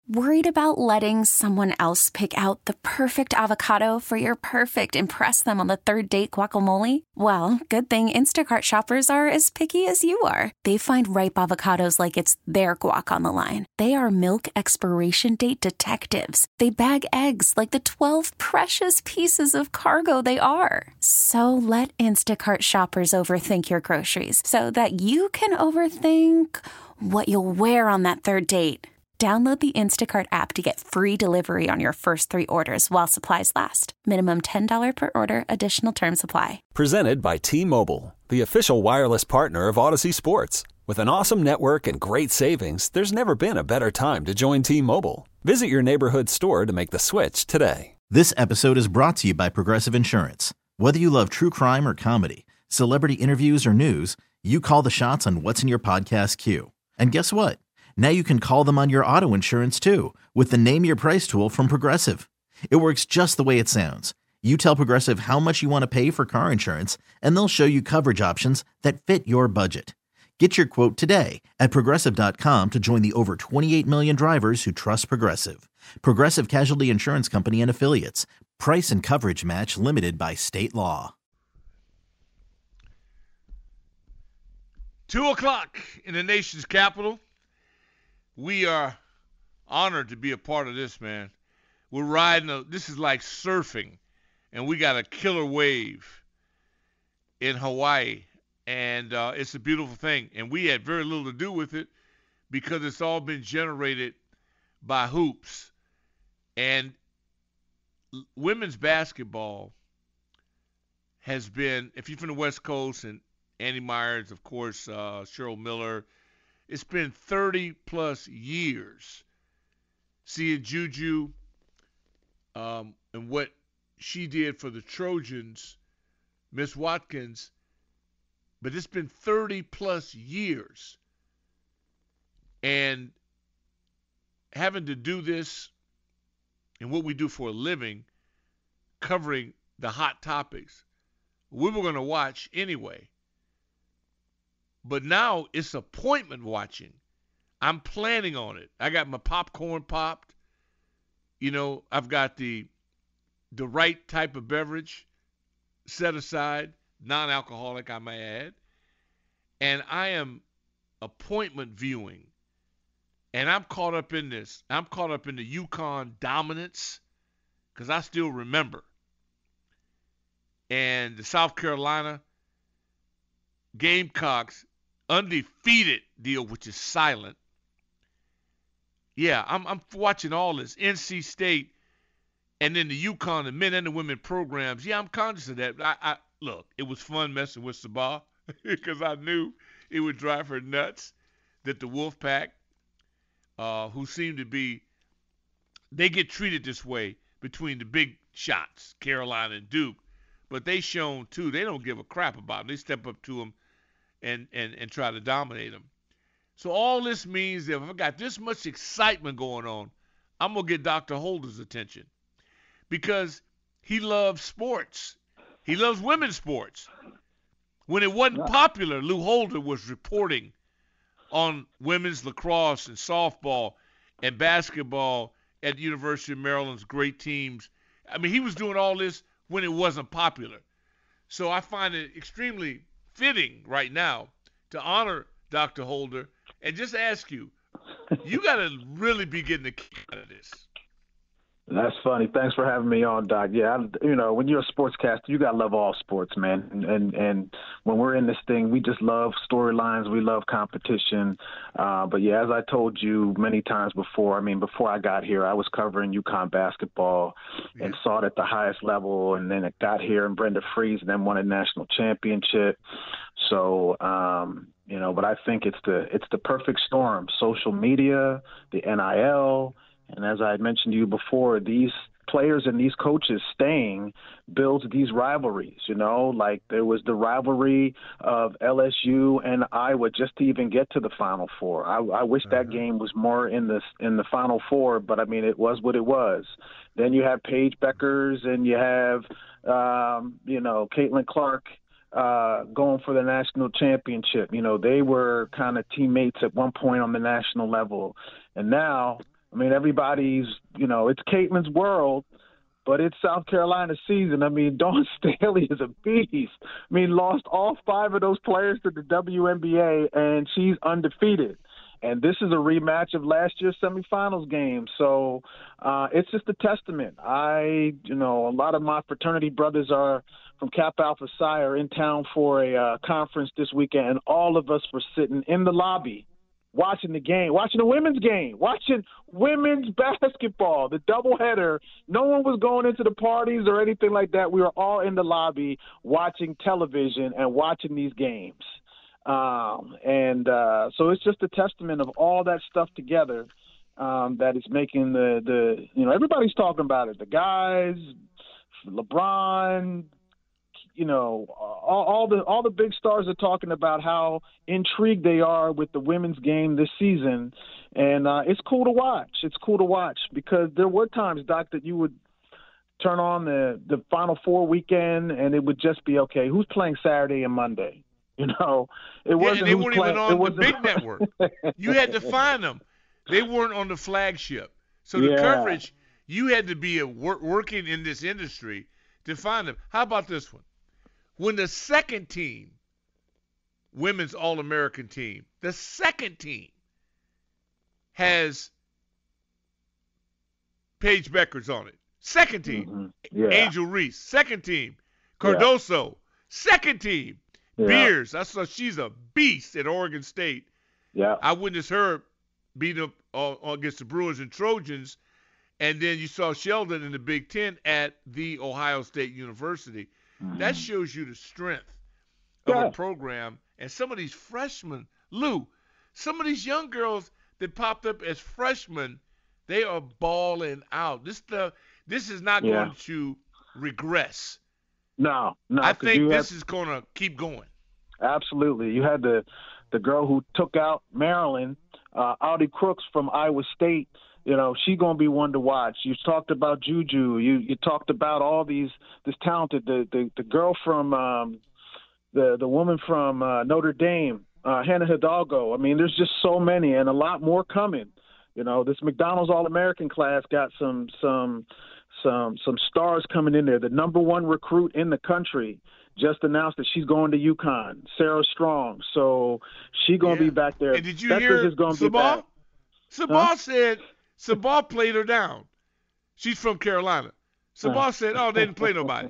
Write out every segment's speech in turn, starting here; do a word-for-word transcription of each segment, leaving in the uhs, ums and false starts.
Worried about letting someone else pick out the perfect avocado for your perfect impress them on the third date guacamole? Well, good thing Instacart shoppers are as picky as you are. They find ripe avocados like it's their guac on the line. They are milk expiration date detectives. They bag eggs like the twelve precious pieces of cargo they are. So let Instacart shoppers overthink your groceries so that you can overthink what you'll wear on that third date. Download the Instacart app to get free delivery on your first three orders while supplies last. Minimum ten dollars per order. Additional terms apply. Presented by T-Mobile, the official wireless partner of Odyssey Sports. With an awesome network and great savings, there's never been a better time to join T-Mobile. Visit your neighborhood store to make the switch today. This episode is brought to you by Progressive Insurance. Whether you love true crime or comedy, celebrity interviews or news, you call the shots on what's in your podcast queue. And guess what? Now you can call them on your auto insurance too with the Name Your Price tool from Progressive. It works just the way it sounds. You tell Progressive how much you want to pay for car insurance, and they'll show you coverage options that fit your budget. Get your quote today at Progressive dot com to join the over twenty-eight million drivers who trust Progressive. Progressive Casualty Insurance Company and Affiliates. Price and coverage match limited by state law. Two o'clock in the nation's capital. We are honored to be a part of this, man. We're riding a, this is like surfing, and we got a killer wave in Hawaii, and uh, it's a beautiful thing. And we had very little to do with it because it's all been generated by hoops. And women's basketball has been, if you're from the West Coast, and Andy Myers, of course, uh, Cheryl Miller, it's been thirty plus years seeing Juju um, and what she did for the Trojans, Miss Watkins, but it's been thirty plus years. And having to do this and what we do for a living, covering the hot topics, we were going to watch anyway. But now it's appointment watching. I'm planning on it. I got my popcorn popped. You know, I've got the the right type of beverage set aside, non-alcoholic, I may add. And I am appointment viewing. And I'm caught up in this. I'm caught up in the UConn dominance because I still remember. And the South Carolina Gamecocks undefeated deal, which is silent. Yeah, I'm I'm watching all this. N C State, and then the UConn, the men and the women programs. Yeah, I'm conscious of that. I, I look, it was fun messing with Sabah because I knew it would drive her nuts that the Wolfpack, uh, who seem to be, they get treated this way between the big shots, Carolina and Duke, but they shown too. They don't give a crap about them. They step up to them and, and, and try to dominate them. So all this means that if I've got this much excitement going on, I'm going to get Doctor Holder's attention because he loves sports. He loves women's sports. When it wasn't popular, Lou Holder was reporting on women's lacrosse and softball and basketball at the University of Maryland's great teams. I mean, he was doing all this when it wasn't popular. So I find it extremely fitting right now to honor Doctor Holder and just ask you, you got to really be getting a kick out of this. That's funny. Thanks for having me on, Doc. Yeah, I, you know, when you're a sportscaster, you got to love all sports, man. And, and and when we're in this thing, we just love storylines. We love competition. Uh, but, yeah, as I told you many times before, I mean, before I got here, I was covering UConn basketball and yeah. saw it at the highest level. And then it got here, and Brenda Fries and then won a national championship. So, um, you know, but I think it's the it's the perfect storm. Social media, the N I L, and as I had mentioned to you before, these players and these coaches staying builds these rivalries, you know, like there was the rivalry of L S U and Iowa just to even get to the Final Four. I, I wish uh-huh. that game was more in the, in the Final Four, but I mean, it was what it was. Then you have Paige Beckers and you have, um, you know, Caitlin Clark uh, going for the national championship. You know, they were kind of teammates at one point on the national level. And now, I mean, everybody's, you know, it's Caitlin's world, but it's South Carolina season. I mean, Dawn Staley is a beast. I mean, lost all five of those players to the W N B A, and she's undefeated. And this is a rematch of last year's semifinals game. So uh, it's just a testament. I, you know, a lot of my fraternity brothers are from Kappa Alpha Psi are in town for a uh, conference this weekend, and all of us were sitting in the lobby watching the game, watching the women's game, watching women's basketball, the doubleheader. No one was going into the parties or anything like that. We were all in the lobby watching television and watching these games. Um, and uh, so it's just a testament of all that stuff together um, that is making the, the, you know, everybody's talking about it. The guys, LeBron, you know, all, all the all the big stars are talking about how intrigued they are with the women's game this season. And uh, it's cool to watch. It's cool to watch because there were times, Doc, that you would turn on the, the Final Four weekend and it would just be, okay, who's playing Saturday and Monday? You know, it wasn't. Yeah, and they weren't playing, even on the big network. You had to find them. They weren't on the flagship. So the yeah. coverage, you had to be a wor- working in this industry to find them. How about this one? When the second team, women's All-American team, the second team has Paige Beckers on it. Second team, mm-hmm. yeah. Angel Reese. Second team, Cardoso. Yeah. Second team. Yeah. Beers, I saw she's a beast at Oregon State. Yeah, I witnessed her beat up uh, against the Brewers and Trojans, and then you saw Sheldon in the Big Ten at the Ohio State University. Mm-hmm. That shows you the strength of yeah. a program. And some of these freshmen, Lou, some of these young girls that popped up as freshmen, they are balling out. This the this is not yeah. going to regress. No, no. I think this have, is going to keep going. Absolutely. You had the the girl who took out Maryland, uh, Audie Crooks from Iowa State. You know, she's going to be one to watch. You talked about Juju. You you talked about all these this talented the the, the girl from um, the the woman from uh, Notre Dame, uh, Hannah Hidalgo. I mean, there's just so many and a lot more coming. You know, this McDonald's All-American class got some some. Some some stars coming in there. The number one recruit in the country just announced that she's going to UConn, Sarah Strong. So she's going to yeah. be back there. And did you Beckers hear is going to be Sabah? back. Sabah Huh? said Sabah played her down. She's from Carolina. Sabah Huh. said, "Oh, they didn't play nobody."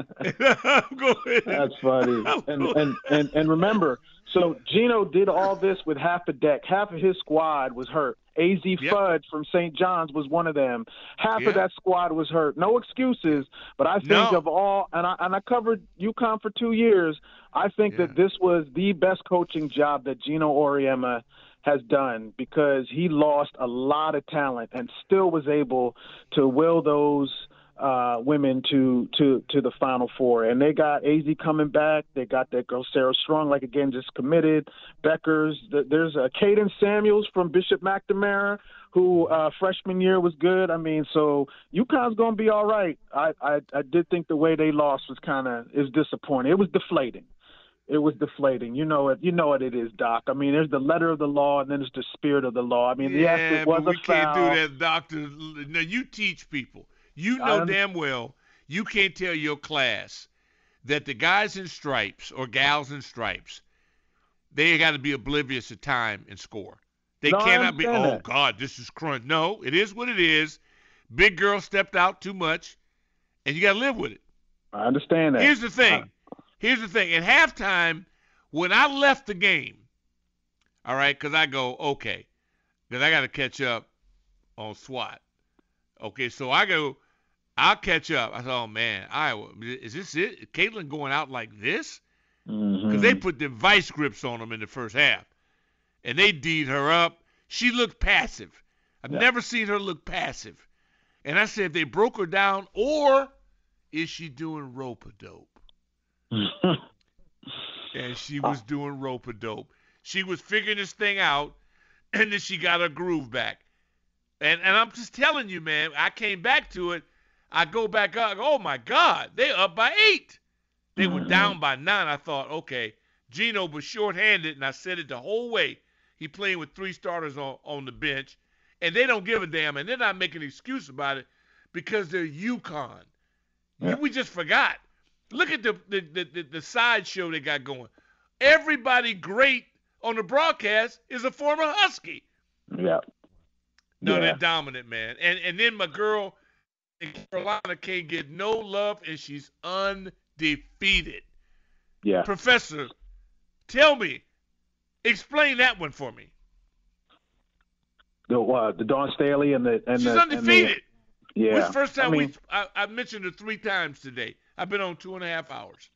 Go ahead. That's funny. And, and and and remember, so Gino did all this with half a deck. Half of his squad was hurt. A Z Yep. Fudge from Saint John's was one of them. Half Yep. of that squad was hurt. No excuses, but I think No. of all, and I and I covered UConn for two years. I think Yeah. that this was the best coaching job that Gino Auriemma has done because he lost a lot of talent and still was able to will those uh, women to, to, to the Final Four. And they got A Z coming back. They got that girl Sarah Strong, like, again, just committed. Beckers. There's a Caden Samuels from Bishop McNamara, who uh, freshman year was good. I mean, so UConn's going to be all right. I, I, I did think the way they lost was kind of is disappointing. It was deflating. It was deflating. You know it. You know what it is, Doc. I mean, there's the letter of the law, and then there's the spirit of the law. I mean, yeah, yes, it was but we a foul. can't do that, Doctor. Now, you teach people. You know damn well you can't tell your class that the guys in stripes or gals in stripes, they got to be oblivious to time and score. They no, cannot be, oh, that. God, this is crunch. No, it is what it is. Big girl stepped out too much, and you got to live with it. I understand that. Here's the thing. Here's the thing. At halftime, when I left the game, all right, because I go, okay, because I got to catch up on SWAT. Okay, so I go, I'll catch up. I thought, oh, man, Iowa, is this it? Is Caitlin going out like this? Because mm-hmm. they put them vice grips on them in the first half, and they D'd her up. She looked passive. I've yeah. never seen her look passive. And I said, they broke her down, or is she doing rope-a-dope? And she was doing rope-a-dope. She was figuring this thing out, and then she got her groove back. And and I'm just telling you, man, I came back to it. I go back up. Oh, my God, they up by eight. They mm-hmm. were down by nine. I thought, okay, Gino was shorthanded, and I said it the whole way. He playing with three starters on, on the bench, and they don't give a damn, and they're not making an excuse about it because they're UConn. Yeah. We just forgot. Look at the the, the, the the sideshow they got going. Everybody great on the broadcast is a former Husky. Yeah. No, yeah. they're dominant, man. And and then my girl in Carolina can't get no love, and she's undefeated. Yeah. Professor, tell me, explain that one for me. The uh, the Dawn Staley and the and she's the, undefeated. And the, yeah. When's the first time I mean, we? I, I mentioned her three times today. I've been on two and a half hours.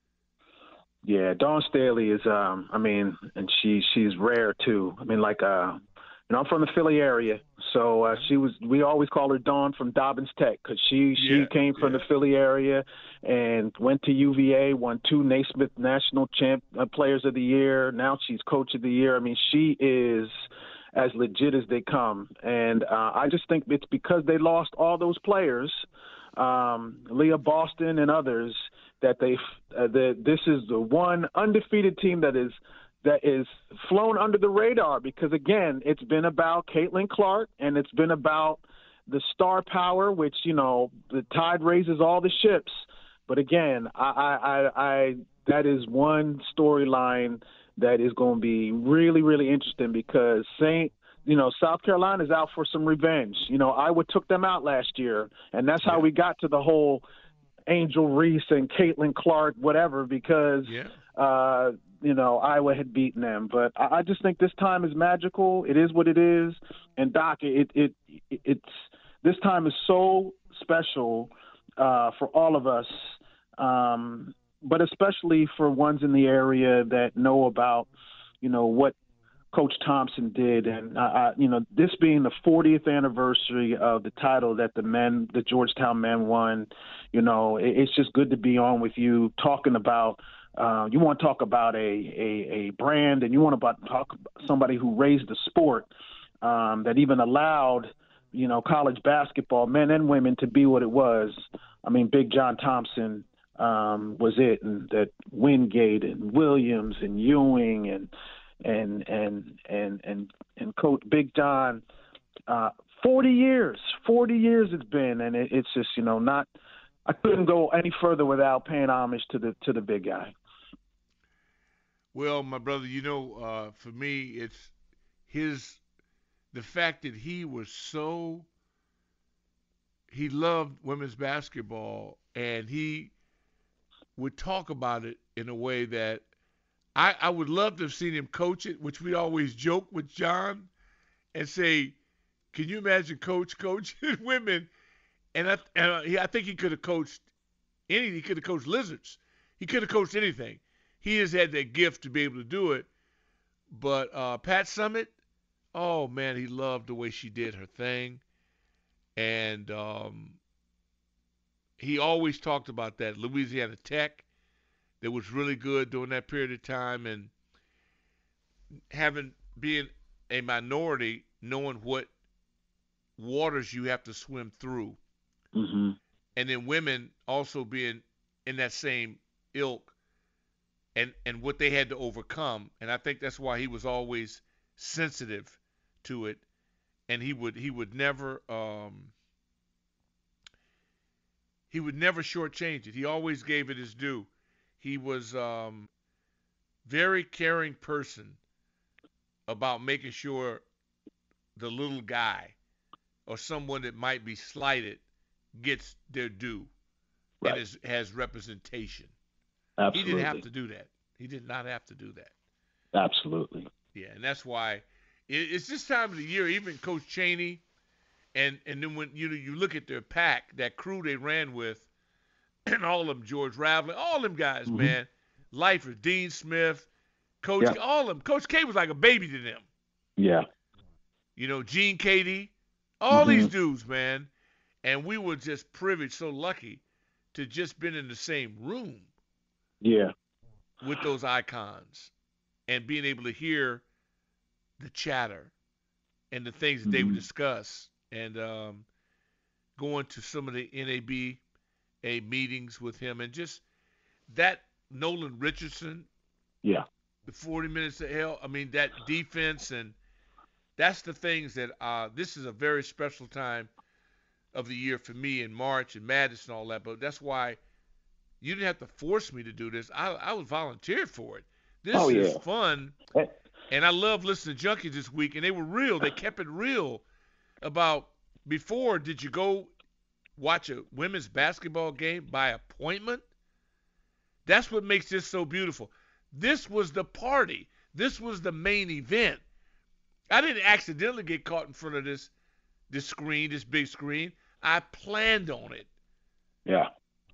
Yeah, Dawn Staley is. Um, I mean, and she she's rare too. I mean, like uh, you know, I'm from the Philly area, so uh, she was. We always call her Dawn from Dobbins Tech because she she Yeah, came from yeah. the Philly area and went to U V A, won two Naismith National Champ uh, Players of the Year. Now she's Coach of the Year. I mean, she is as legit as they come, and uh, I just think it's because they lost all those players, um, Leah Boston and others, that they uh, that this is the one undefeated team that is that is flown under the radar because, again, it's been about Caitlin Clark and it's been about the star power, which, you know, the tide raises all the ships. But, again, I, I, I, I that is one storyline that is going to be really, really interesting because Saint, you know, South Carolina is out for some revenge. You know, Iowa took them out last year, and that's how we got to the whole Angel Reese and Caitlin Clark, whatever, because, Yeah. uh, you know, Iowa had beaten them. But I, I just think this time is magical. It is what it is. And, Doc, it, it, it it's this time is so special uh, for all of us, um, but especially for ones in the area that know about, you know, what Coach Thompson did. And, uh, I, you know, this being the fortieth anniversary of the title that the men, the Georgetown men won, you know, it, it's just good to be on with you talking about, uh, you want to talk about a, a, a brand and you want to talk about somebody who raised the sport um, that even allowed, you know, college basketball, men and women, to be what it was. I mean, Big John Thompson um, was it, and that Wingate and Williams and Ewing and, and and and and and Coach Big John, uh, forty years, forty years it's been, and it, it's just, you know, not. I couldn't go any further without paying homage to the to the big guy. Well, my brother, you know, uh, for me, it's his the fact that he was so he loved women's basketball, and he would talk about it in a way that I, I would love to have seen him coach it, which we always joke with John and say, can you imagine Coach coaching women? And I, and I, he, I think he could have coached any, he could have coached lizards. He could have coached anything. He has had that gift to be able to do it. But uh, Pat Summitt, oh, man, he loved the way she did her thing. And um, he always talked about that. Louisiana Tech, that was really good during that period of time, and having being a minority, knowing what waters you have to swim through, Mm-hmm. and then women also being in that same ilk, and and what they had to overcome, and I think that's why he was always sensitive to it, and he would he would never um, he would never shortchange it. He always gave it his due. He was um, very caring person about making sure the little guy or someone that might be slighted gets their due, Right. and is, has representation. Absolutely. He didn't have to do that. He did not have to do that. Absolutely. Yeah, and that's why it, it's this time of the year. Even Coach Chaney, and and then when you know you look at their pack, that crew they ran with, and all of them, George Raveling, all them guys, Mhm. man, Lifer, Dean Smith, Coach, Yeah. K, all of them. Coach K was like a baby to them. Yeah. You know, Gene Cady, all Mhm. these dudes, man. And we were just privileged, so lucky to just been in the same room Yeah. with those icons and being able to hear the chatter and the things that they would Mhm. discuss, and um, going to some of the N A B A meetings with him, and just that Nolan Richardson, Yeah. the forty minutes of hell. I mean, that defense, and that's the things that uh, this is a very special time of the year for me in March and Madness and all that. But that's why you didn't have to force me to do this. I, I was volunteered for it. This Oh, is yeah. fun, and I love listening to Junkies this week, and they were real. They kept it real about before. Did you go watch a women's basketball game by appointment? That's what makes this so beautiful. This was the party. This was the main event. I didn't accidentally get caught in front of this this screen, this big screen. I planned on it. Yeah.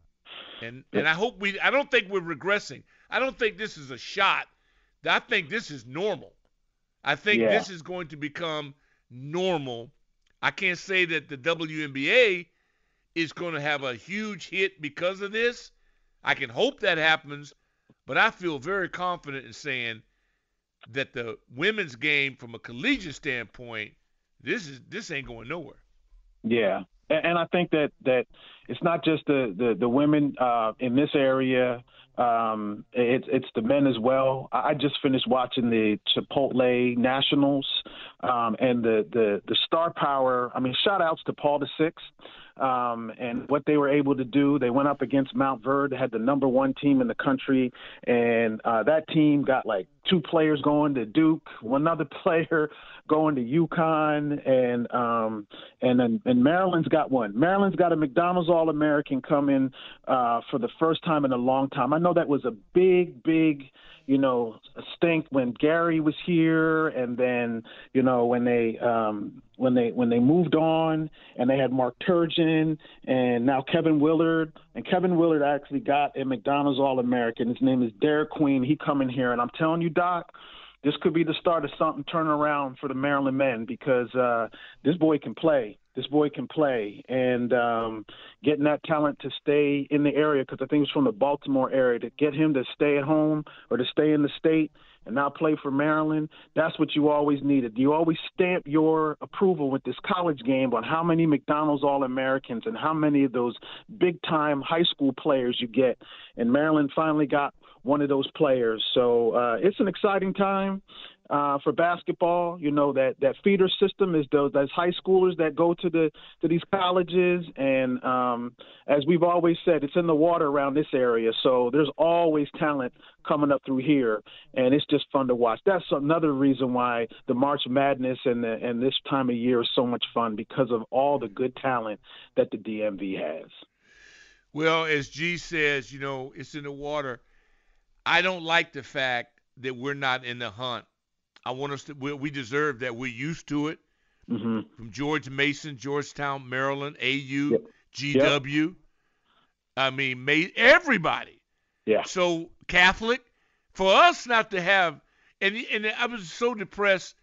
And and I hope we I don't think we're regressing. I don't think this is a shot. I think this is normal. I think Yeah. this is going to become normal. I can't say that the W N B A is going to have a huge hit because of this. I can hope that happens, but I feel very confident in saying that the women's game from a collegiate standpoint, this is this ain't going nowhere. Yeah. And, and I think that, that it's not just the, the, the women uh, in this area. Um, it's it's the men as well. I I just finished watching the Chipotle Nationals um, and the, the, the star power. I mean, shout outs to Paul the Sixth um, and what they were able to do. They went up against Mount Verde, had the number one team in the country, and uh, that team got like two players going to Duke, one other player going to UConn, and um, and then and Maryland's got one. Maryland's got a McDonald's All-American coming uh, for the first time in a long time. I know that was a big, big, you know, stink when Gary was here, and then you know when they um, when they when they moved on, and they had Mark Turgeon, and now Kevin Willard, and Kevin Willard actually got a McDonald's All-American. His name is Derek Queen. He coming here, and I'm telling you, Doc, this could be the start of something turning around for the Maryland men because uh, this boy can play. This boy can play. And um, getting that talent to stay in the area, because I think it's from the Baltimore area, to get him to stay at home or to stay in the state and now play for Maryland, that's what you always needed. You always stamp your approval with this college game on how many McDonald's All-Americans and how many of those big-time high school players you get. And Maryland finally got one of those players. So uh, it's an exciting time uh, for basketball. You know, that, that feeder system is those, those high schoolers that go to the to these colleges. And um, as we've always said, it's in the water around this area. So there's always talent coming up through here, and it's just fun to watch. That's another reason why the March Madness and, the, and this time of year is so much fun, because of all the good talent that the D M V has. Well, as G says, you know, it's in the water. I don't like the fact that we're not in the hunt. I want us to, we, we deserve that. We're used to it. Mm-hmm. From George Mason, Georgetown, Maryland, A U, Yep. G W. Yep. I mean, may, everybody. Yeah. So Catholic, for us not to have, and and I was so depressed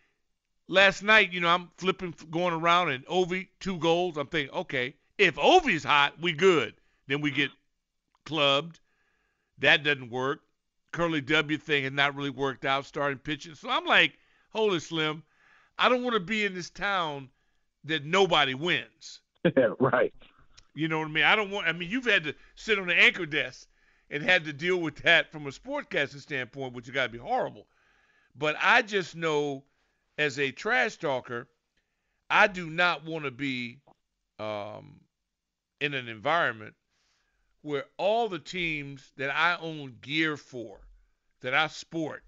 last night. You know, I'm flipping, going around, and Ovi two goals. I'm thinking, okay, if Ovi's hot, we good. Then we get clubbed. That doesn't work. Curly W thing has not really worked out, starting pitching. So I'm like, holy Slim, I don't want to be in this town that nobody wins. Right. You know what I mean? I don't want, I mean, you've had to sit on the anchor desk and had to deal with that from a sportscasting standpoint, which has got to be horrible. But I just know, as a trash talker, I do not want to be um, in an environment where all the teams that I own gear for, that I sport,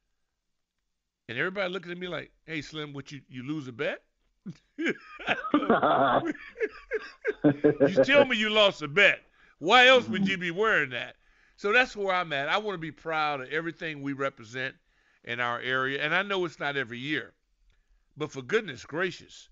and everybody looking at me like, hey, Slim, what, you, you lose a bet? You tell me you lost a bet. Why else would you be wearing that? So that's where I'm at. I want to be proud of everything we represent in our area. And I know it's not every year. But for goodness gracious,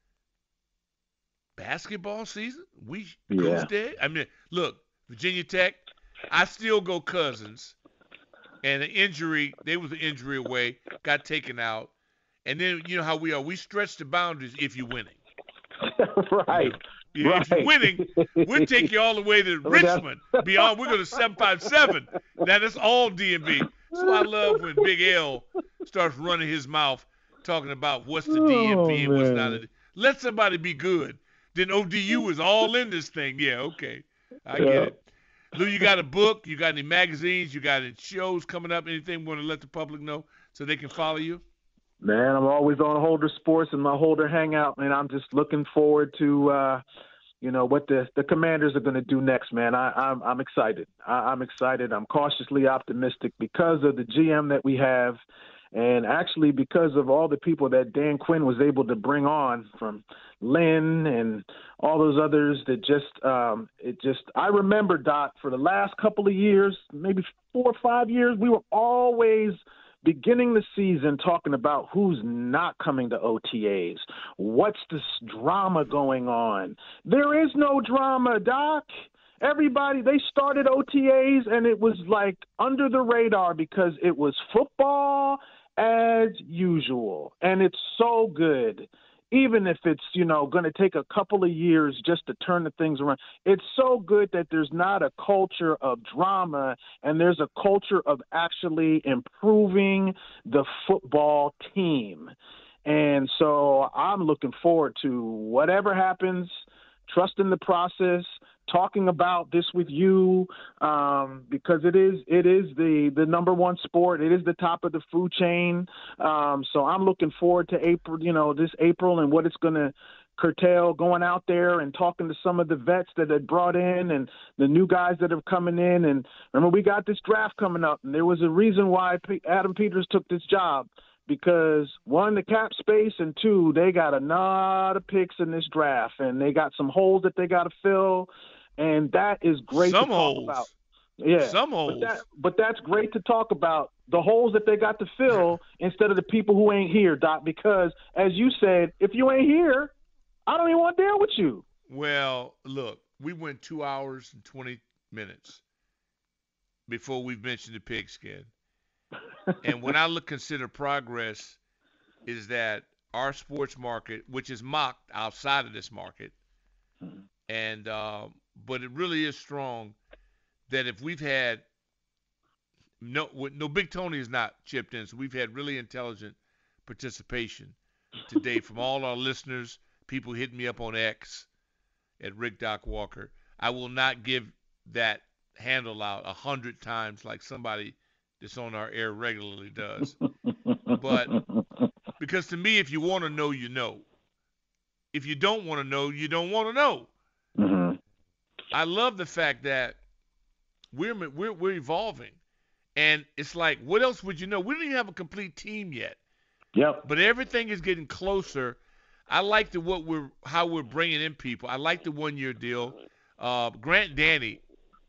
basketball season? We Yeah. Goose Day? I mean, look, Virginia Tech, I still go Cousins. And the injury, they was an injury away, got taken out. And then, you know how we are. We stretch the boundaries if you're winning. Right. You know, right. if you're winning, we'll take you all the way to Richmond. Beyond, we're going to seven five seven. That is all D M V. So I love when Big L starts running his mouth talking about what's the D M V and what's not. A, let somebody be good. Then O D U is all in this thing. Yeah, okay. I get Yeah. it. Lou, you got a book? You got any magazines? You got any shows coming up? Anything you want to let the public know so they can follow you? Man, I'm always on Holder Sports and my Holder Hangout, and I'm just looking forward to, uh, you know, what the, the Commanders are going to do next, man. I, I'm I'm excited. I, I'm excited. I'm cautiously optimistic because of the G M that we have, and actually because of all the people that Dan Quinn was able to bring on, from Lynn and all those others that just um, it just I remember, Doc, for the last couple of years, maybe four or five years, we were always beginning the season talking about who's not coming to O T As. What's this drama going on? There is no drama, Doc. Everybody, they started O T As and it was like under the radar because it was football as usual. And it's so good. Even if it's, you know, going to take a couple of years just to turn the things around, it's so good that there's not a culture of drama and there's a culture of actually improving the football team. And so I'm looking forward to whatever happens, trusting the process, talking about this with you, um, because it is it is the, the number one sport. It is the top of the food chain. Um, so I'm looking forward to April, you know, this April and what it's going to curtail, going out there and talking to some of the vets that had brought in and the new guys that are coming in. And remember, we got this draft coming up, and there was a reason why P- Adam Peters took this job. Because, one, the cap space, and two, they got a lot of picks in this draft, and they got some holes that they got to fill, and that is great some to holes. talk about. Yeah, some holes. But, that, but that's great to talk about, the holes that they got to fill instead of the people who ain't here, Doc, because, as you said, if you ain't here, I don't even want to deal with you. Well, look, we went two hours and twenty minutes before we mentioned the pigskin. And when I look consider progress, is that our sports market, which is mocked outside of this market, and uh, but it really is strong. That if we've had no no Big Tony is not chipped in, so we've had really intelligent participation today from all our listeners. People hitting me up on X at Rick Doc Walker. I will not give that handle out a hundred times like somebody that's on our air regularly does. But because to me, if you want to know, you know. If you don't want to know, you don't want to know. Mm-hmm. I love the fact that we're we're we're evolving, and it's like, what else would you know? We don't even have a complete team yet. Yep. But everything is getting closer. I like the what we're how we're bringing in people. I like the one year deal. Uh, Grant Danny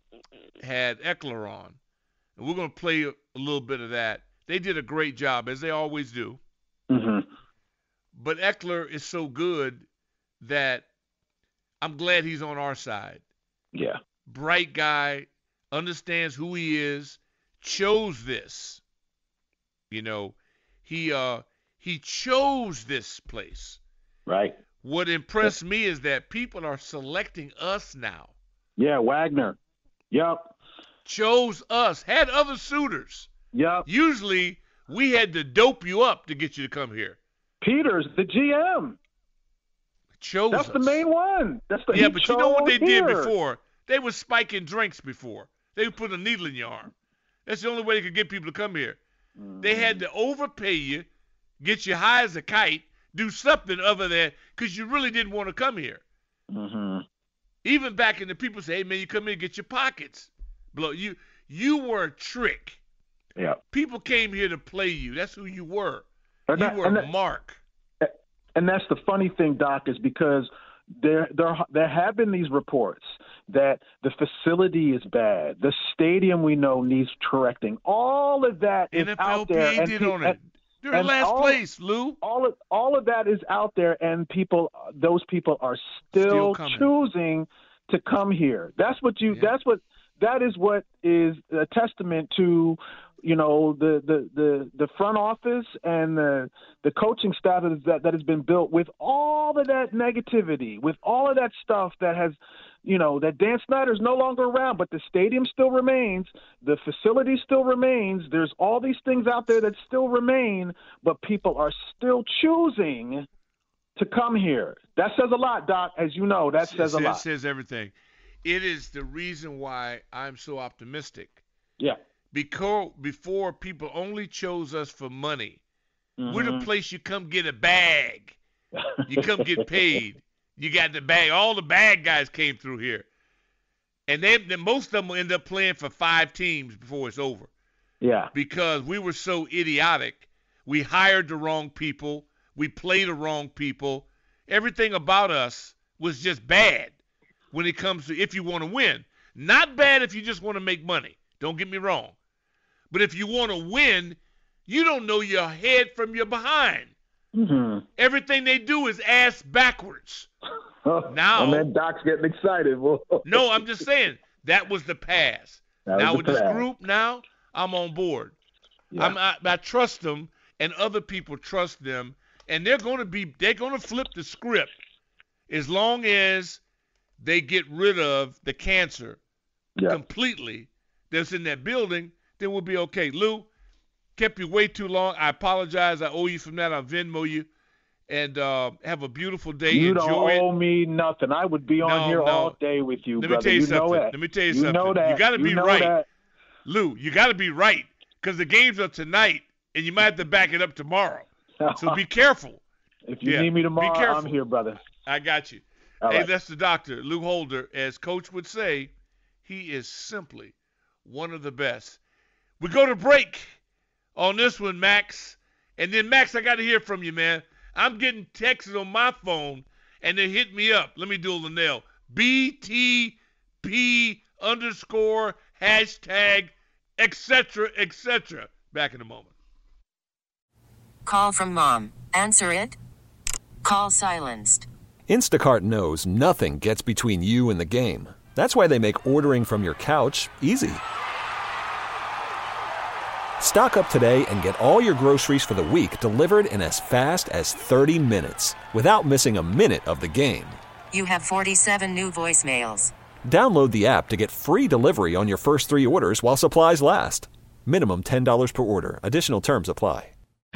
had Eckler on. And we're going to play a little bit of that. They did a great job, as they always do. Mm-hmm. But Eckler is so good that I'm glad he's on our side. Yeah. Bright guy, understands who he is, chose this. You know, he uh he chose this place. Right. What impressed me is that people are selecting us now. Yeah, Wagner. Yep. Chose us, had other suitors. Yep. Usually, we had to dope you up to get you to come here. Peters, the G M. Chose That's us. the main one. That's the Yeah, but you know what they here. did before? They were spiking drinks before. They would put a needle in your arm. That's the only way they could get people to come here. Mm. They had to overpay you, get you high as a kite, do something other than because you really didn't want to come here. Mm-hmm. Even back in the people say, hey, man, you come here and get your pockets. Blow. You you were a trick. Yeah. People came here to play you. That's who you were. And you that, were and a that, mark. And that's the funny thing, Doc, is because there there there have been these reports that the facility is bad. The stadium we know needs correcting. All of that is N F L out there. P A and did pe- on it. They're and in last all, place, Lou. All of all of that is out there, and people, those people are still, Still choosing to come here. That's what you. Yeah. That's what. That is what is a testament to, you know, the the the, the front office and the the coaching staff that that has been built with all of that negativity, with all of that stuff that has, you know, that Dan Snyder's no longer around, but the stadium still remains, the facility still remains. There's all these things out there that still remain, but people are still choosing to come here. That says a lot, Doc. As you know, that says it, a lot. It says everything. It is the reason why I'm so optimistic. Yeah. Because before people only chose us for money. Mm-hmm. We're the place you come get a bag. You come get paid. You got the bag. All the bad guys came through here. And they, they most of them will end up playing for five teams before it's over. Yeah. Because we were so idiotic. We hired the wrong people. We played the wrong people. Everything about us was just bad when it comes to if you want to win. Not bad if you just want to make money. Don't get me wrong. But if you want to win, you don't know your head from your behind. Mm-hmm. Everything they do is ass backwards. Now, and then Doc's getting excited. No, I'm just saying that was the past. That now was with the this past. group, now I'm on board. Yeah. I'm, I, I trust them, and other people trust them, and they're going to be they're going to flip the script as long as they get rid of the cancer Yeah. completely that's in that building. Then we'll be okay. Lou, kept you way too long. I apologize. I owe you from that. I'll Venmo you. And uh, have a beautiful day. You Enjoy don't it. owe me nothing. I would be on No, here no. all day with you, Let brother. me tell you, you something. know that. Let me tell you, you something. Know that. You got to be you know right. That. Lou, you got to be right because the games are tonight, and you might have to back it up tomorrow. So be careful. If you Yeah, need me be tomorrow, careful. I'm here, brother. I got you. All hey, right. that's the doctor, Lou Holder. As Coach would say, he is simply one of the best. We go to break on this one, Max. And then, Max, I got to hear from you, man. I'm getting texts on my phone, and they hit me up. Let me do a Linnell. B T P underscore hashtag, et cetera, et cetera. Back in a moment. Call from mom. Answer it. Call silenced. Instacart knows nothing gets between you and the game. That's why they make ordering from your couch easy. Stock up today and get all your groceries for the week delivered in as fast as thirty minutes without missing a minute of the game. You have forty-seven new voicemails. Download the app to get free delivery on your first three orders while supplies last. Minimum ten dollars per order. Additional terms apply.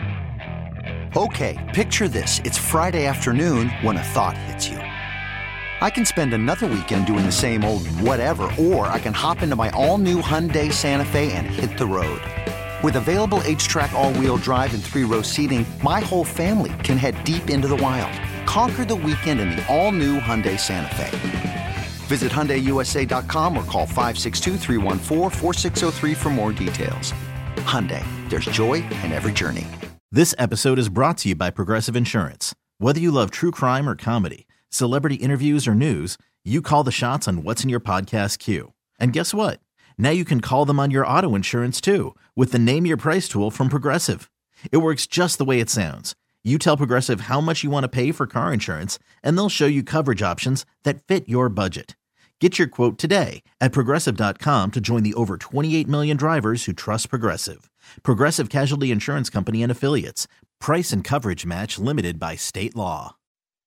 Okay, picture this. It's Friday afternoon when a thought hits you. I can spend another weekend doing the same old whatever, or I can hop into my all-new Hyundai Santa Fe and hit the road. With available H-Track all-wheel drive and three-row seating, my whole family can head deep into the wild. Conquer the weekend in the all-new Hyundai Santa Fe. Visit Hyundai U S A dot com or call five six two, three one four, four six zero three for more details. Hyundai, there's joy in every journey. This episode is brought to you by Progressive Insurance. Whether you love true crime or comedy, celebrity interviews or news, you call the shots on what's in your podcast queue. And guess what? Now you can call them on your auto insurance too with the Name Your Price tool from Progressive. It works just the way it sounds. You tell Progressive how much you want to pay for car insurance, and they'll show you coverage options that fit your budget. Get your quote today at Progressive dot com to join the over twenty-eight million drivers who trust Progressive. Progressive Casualty Insurance Company and Affiliates. Price and coverage match limited by state law.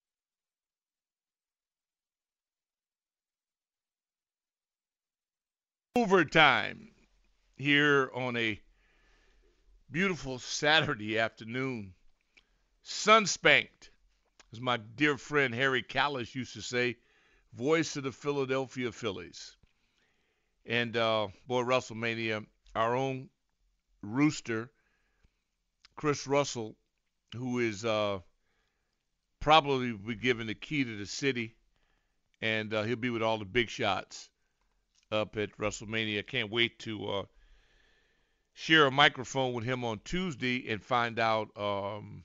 Overtime here on a beautiful Saturday afternoon. Sun-spanked, as my dear friend Harry Callis used to say, voice of the Philadelphia Phillies. And, uh, boy, WrestleMania, our own rooster, Chris Russell, who is uh, probably be given the key to the city, and uh, he'll be with all the big shots up at WrestleMania. Can't wait to uh, share a microphone with him on Tuesday and find out um,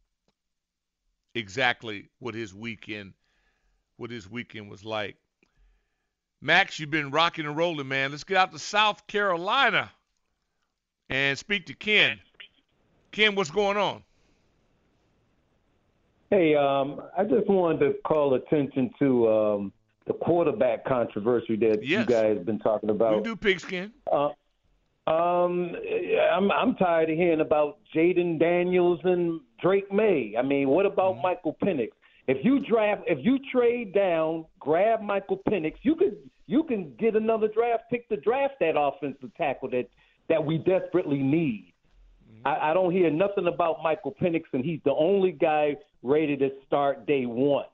exactly what his weekend what his weekend was like. Max, you've been rocking and rolling, man. Let's get out to South Carolina and speak to Ken. Ken, what's going on? Hey, um, I just wanted to call attention to um, the quarterback controversy that Yes. you guys have been talking We about. can do pigskin. Uh, um, I'm I'm tired of hearing about Jaden Daniels and Drake May. I mean, what about Mm-hmm. Michael Penix? If you draft, if you trade down, grab Michael Penix, you could you can get another draft pick to draft that offensive tackle that that we desperately need. Mm-hmm. I, I don't hear nothing about Michael Penix, and he's the only guy ready to start day one.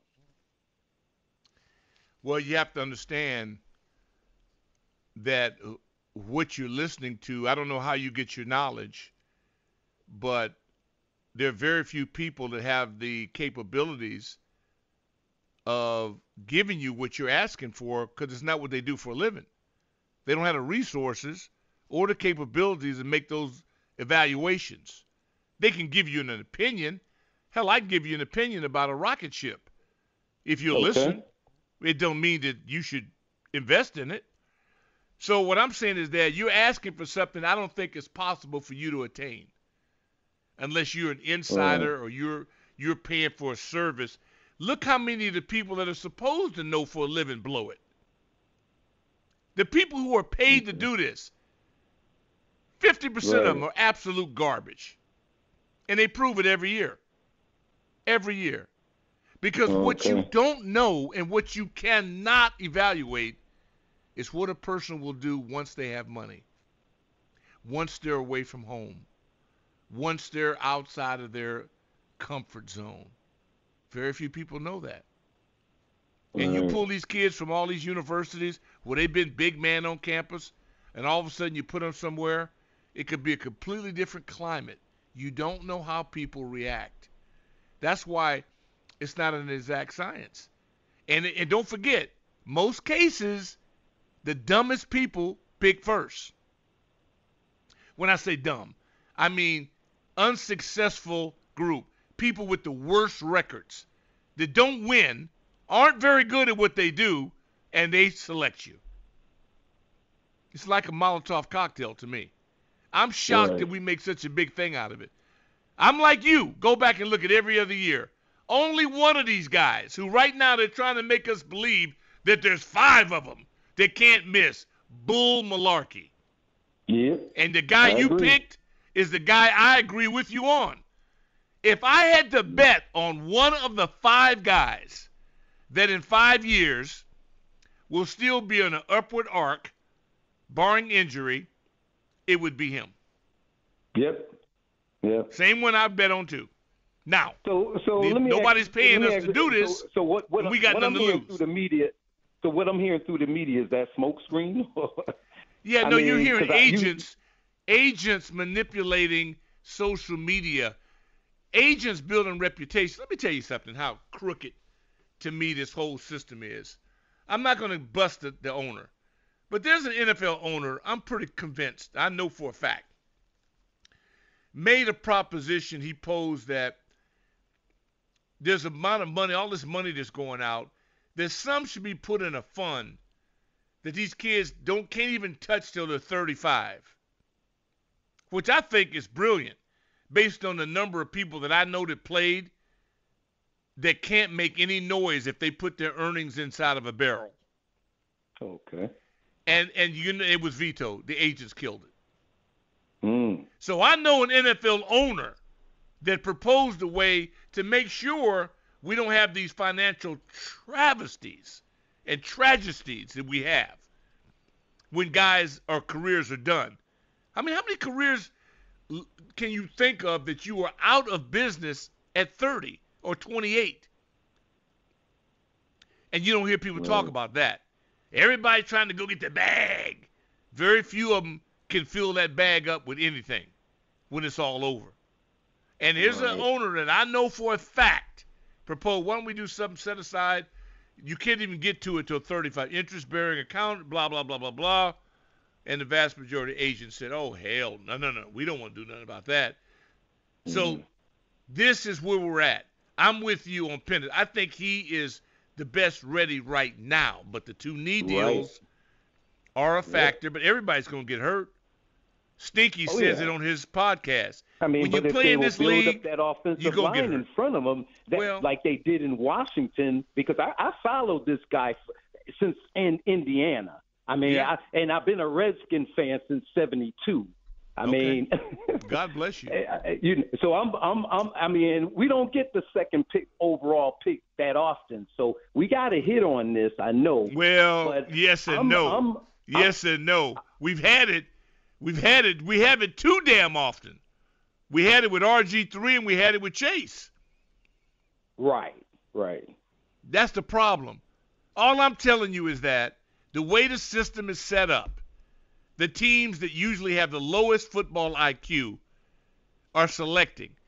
Well, you have to understand that what you're listening to, I don't know how you get your knowledge, but there are very few people that have the capabilities of giving you what you're asking for, because it's not what they do for a living. They don't have the resources or the capabilities to make those evaluations. They can give you an opinion. Hell, I can give you an opinion about a rocket ship. If you'll Okay. listen, it don't mean that you should invest in it. So what I'm saying is that you're asking for something I don't think is possible for you to attain, unless you're an insider Right. or you're you're paying for a service. Look how many of the people that are supposed to know for a living blow it. The people who are paid to do this, fifty percent of them Right. are absolute garbage. And they prove it every year. Every year. Because what you Okay. don't know and what you cannot evaluate is what a person will do once they have money, once they're away from home, once they're outside of their comfort zone. Very few people know that. And you Right. pull these kids from all these universities where they've been big man on campus, and all of a sudden you put them somewhere, it could be a completely different climate. You don't know how people react. That's why it's not an exact science. And, and don't forget, most cases, the dumbest people pick first. When I say dumb, I mean unsuccessful group, people with the worst records that don't win, aren't very good at what they do, and they select you. It's like a Molotov cocktail to me. I'm shocked Right. that we make such a big thing out of it. I'm like you. Go back and look at every other year. Only one of these guys who right now they're trying to make us believe that there's five of them that can't miss. Bull malarkey. Yeah. And the guy I you agree. picked is the guy I agree with you on. If I had to bet on one of the five guys that in five years will still be on an upward arc, barring injury, it would be him. Yep. Yep. Same one I bet on too. Now, So, so The- let me nobody's ask, paying let me us to ask- do so- this, So, what? What and we got what nothing I'm to hearing lose. through the media. So what I'm hearing through the media is that smoke screen. yeah, I no, you're mean, hearing 'cause I- you- agents, agents manipulating social media, agents building reputation. Let me tell you something, how crooked to me this whole system is. I'm not going to bust the, the owner, but there's an N F L owner, I'm pretty convinced, I know for a fact, made a proposition he posed that there's a amount of money, all this money that's going out, that some should be put in a fund that these kids don't can't even touch till they're thirty-five, which I think is brilliant based on the number of people that I know that played that can't make any noise if they put their earnings inside of a barrel. Okay. And and you know it was vetoed. The agents killed it. Mm. So I know an N F L owner that proposed a way to make sure we don't have these financial travesties and tragedies that we have when guys or careers are done. I mean, how many careers l- can you think of that you were out of business at thirty or twenty-eight? And you don't hear people talk Right. about that. Everybody trying to go get the bag. Very few of them can fill that bag up with anything when it's all over. And here's Right. an owner that I know for a fact proposed, why don't we do something set aside? You can't even get to it till thirty-five. Interest-bearing account, blah, blah, blah, blah, blah. And the vast majority of agents said, oh, hell, no, no, no. We don't want to do nothing about that. So Mhm. this is where we're at. I'm with you on Penix. I think he is the best ready right now. But the two knee Right. deals are a factor. But everybody's going to get hurt. Stinky Oh, says yeah. it on his podcast. I mean, when but you if play they in will this build league, up that offensive you gonna get line in hurt. front of them, that, Well- like they did in Washington, because I, I followed this guy f- since in Indiana. I mean, Yeah. I, and I've been a Redskin fan since seventy-two. I Okay. mean, God bless you. you. So I'm, I'm, I'm, I mean, we don't get the second pick overall pick that often, so we got to hit on this. I know. Well, but yes and I'm- no. I'm- yes and no. We've had it. We've had it. We have it too damn often. We had it with R G three and we had it with Chase. Right, right. That's the problem. All I'm telling you is that the way the system is set up, the teams that usually have the lowest football I Q are selecting.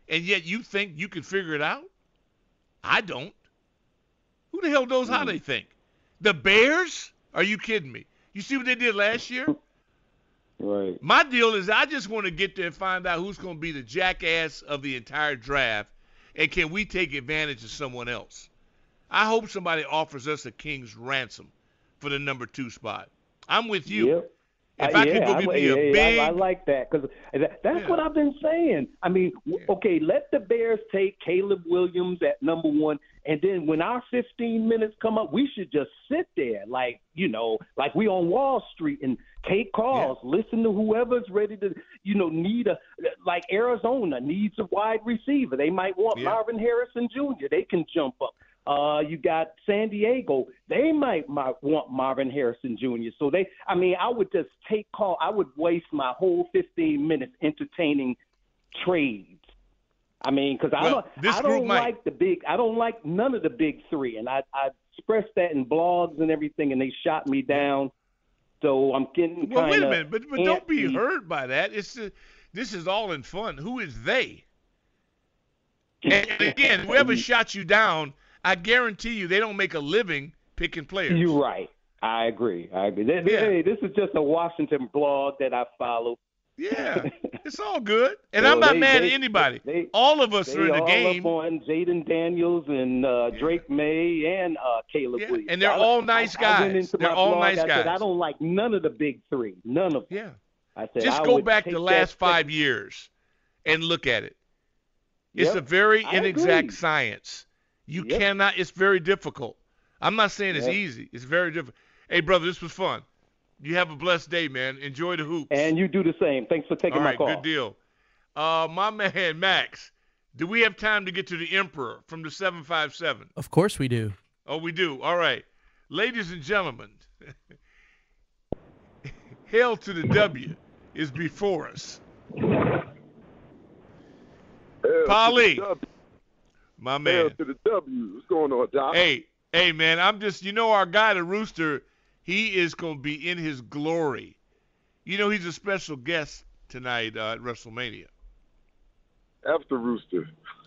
and yet you think you can figure it out? I don't. Who the hell knows how they think? The Bears? Are you kidding me? You see what they did last year? Right. My deal is I just want to get there and find out who's going to be the jackass of the entire draft, and can we take advantage of someone else? I hope somebody offers us a king's ransom for the number two spot. I'm with you. Yep. If Uh, I yeah, could go I, get me a yeah, big, I, I like that because that, that's Yeah. what I've been saying. I mean, w Yeah. okay, let the Bears take Caleb Williams at number one, and then when our fifteen minutes come up, we should just sit there like, you know, like we on Wall Street and take calls, listen to whoever's ready to, you know, need a, like Arizona needs a wide receiver. They might want Yeah. Marvin Harrison Junior They can jump up. Uh, you got San Diego. They might, might want Marvin Harrison Junior So they, I mean, I would just take call. I would waste my whole fifteen minutes entertaining trades. I mean, because I Well, don't, this I group don't might. like the big. I don't like none of the big three, and I, I expressed that in blogs and everything, and they shot me down. So I'm getting kind of. well, wait a minute, but, but don't be antsy. hurt by that. It's uh, this is all in fun. Who is they? And, and again, whoever shot you down, I guarantee you they don't make a living picking players. You're right. I agree. I agree. This, Yeah. Hey, this is just a Washington blog that I follow. Yeah, it's all good. And So I'm not they- mad they- at anybody. they- all of us They are in the all game. up on Jaden Daniels and uh, Yeah. Drake May and uh, Caleb Yeah, Williams. and they're I- all nice I, I went guys. into They're my all blog, nice I said, guys. I don't like none of the big three. None of them. Yeah. I said, Just I go would back take the last that five second. years and look at it. It's Yep, a very I inexact agree. science. You Yep. cannot. It's very difficult. I'm not saying it's Yep. easy. It's very difficult. Hey, brother, this was fun. You have a blessed day, man. Enjoy the hoops. And you do the same. Thanks for taking All my right, call. good deal. Uh, my man, Max, do we have time to get to the Emperor from the seven five seven? Of course we do. Oh, we do. All right. Ladies and gentlemen, Hail to the W is before us. Polly, my man. Hail to the W. What's going on, Doc? Hey, hey, man, I'm just, you know, our guy, the Rooster, he is going to be in his glory. You know, he's a special guest tonight uh, at WrestleMania. After Rooster.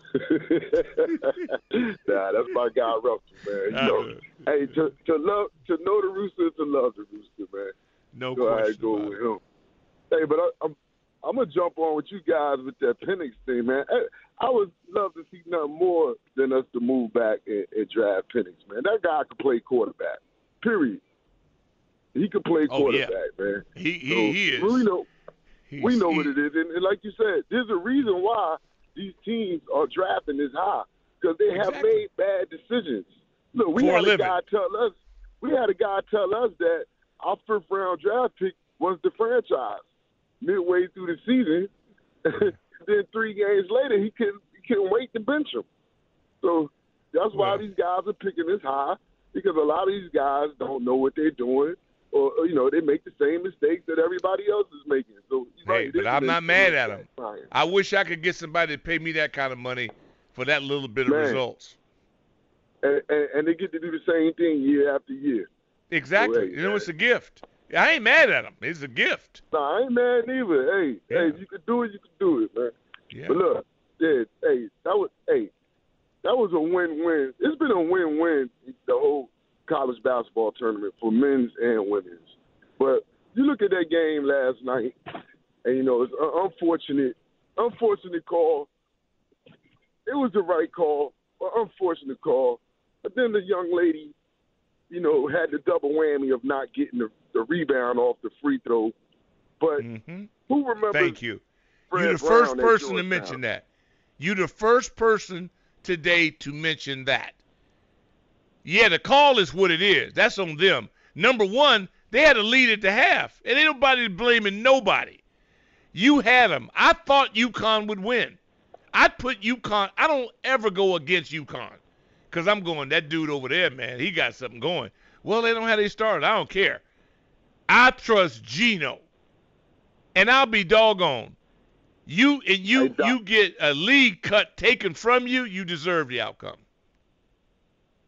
Nah, that's my guy, Russell, man. You know, Uh, hey, to to love to know the Rooster is to love the Rooster, man. No Go ahead, question go about with it. him. Hey, but I, I'm I'm gonna jump on with you guys with that Penix thing, man. I, I would love to see nothing more than us to move back and, and draft Penix, man. That guy could play quarterback. Period. He could play Oh, yeah. quarterback, man. He, he, So, he is. We know He's- we know he- what it is, and, and like you said, there's a reason why these teams are drafting this high because they have Exactly. made bad decisions. Look, we For a had a living. guy tell us, we had a guy tell us that our fifth round draft pick was the franchise midway through the season. Then three games later, he couldn't he couldn't wait to bench him. So that's why Well. these guys are picking this high because a lot of these guys don't know what they're doing. Or, or, you know, they make the same mistakes that everybody else is making. So, Hey, right, but this I'm is not a- mad at him. Fine. I wish I could get somebody to pay me that kind of money for that little bit of Man. results. And, and, and they get to do the same thing year after year. Exactly. Hey, You know, it's a gift. I ain't mad at him. It's a gift. No, I ain't mad neither. Hey, Yeah. hey, if you could do it, you could do it, man. Yeah. But look, yeah, hey, that was hey, that was a win-win. It's been a win-win the whole college basketball tournament for men's and women's. But you look at that game last night, and you know it's an unfortunate, unfortunate call. It was the right call, but unfortunate call. But then the young lady, you know, had the double whammy of not getting the, the rebound off the free throw. But Mm-hmm. who remembers? Thank you. Fred You're the Brown first at person to Georgetown? mention that. You're the first person today to mention that. Yeah, the call is what it is. That's on them. Number one, they had a lead at the half, and ain't nobody blaming nobody. You had them. I thought UConn would win. I put UConn. I don't ever go against UConn because I'm going, that dude over there, man, he got something going. Well, they don't have they started. I don't care. I trust Gino, and I'll be doggone. You and you Hey, Doc. you get a lead cut taken from you, you deserve the outcome.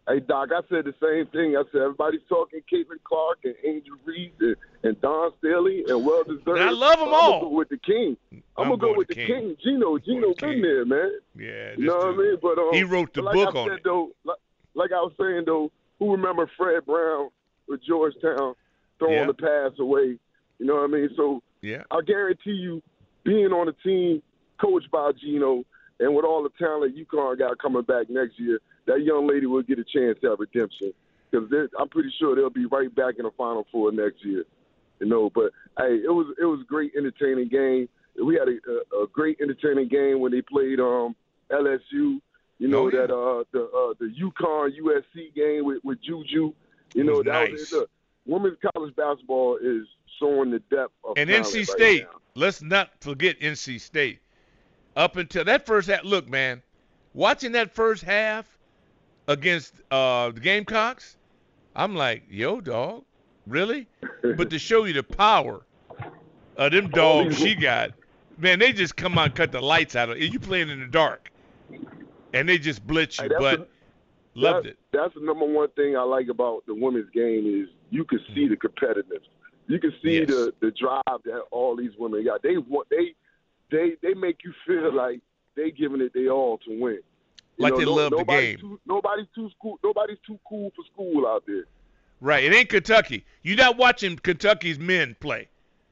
Hey, Doc, I said the same thing. I said everybody's talking Caitlin Clark and Angel Reese and, and Don Staley and well deserved. I love them I'm all. I'm gonna go with the King. I'm, I'm gonna go with the King. King. Gino, Gino been King. there, man. Yeah, you know what I mean. But um, he wrote the like book I on said, it. Though, like, like I was saying though, who remember Fred Brown with Georgetown throwing yeah. the pass away? You know what I mean. So yeah, I guarantee you, being on a team coached by Gino and with all the talent UConn got coming back next year, that young lady will get a chance to have redemption, because I'm pretty sure they'll be right back in the Final Four next year. You know, but hey, it was it was a great, entertaining game. We had a, a, a great, entertaining game when they played um, L S U. You know, oh, yeah. that uh, the uh, the UConn U S C game with, with Juju. You know, that nice. was look, women's college basketball is showing the depth of and talent N C right State. now. Let's not forget N C State. Up until that first half, look, man, watching that first half against uh, the Gamecocks, I'm like, yo, dog, really? But to show you the power of them dogs she got, man, they just come out and cut the lights out of it. You playing in the dark, and they just blitz you, hey, but a, loved that, it. That's the number one thing I like about the women's game is you can see the competitiveness. You can see yes. the, the drive that all these women got. They want they they they make you feel like they giving it their all to win. You like know, they no, love the nobody's game. Too, nobody's too school. Nobody's too cool for school out there. Right. It ain't Kentucky. You're not watching Kentucky's men play.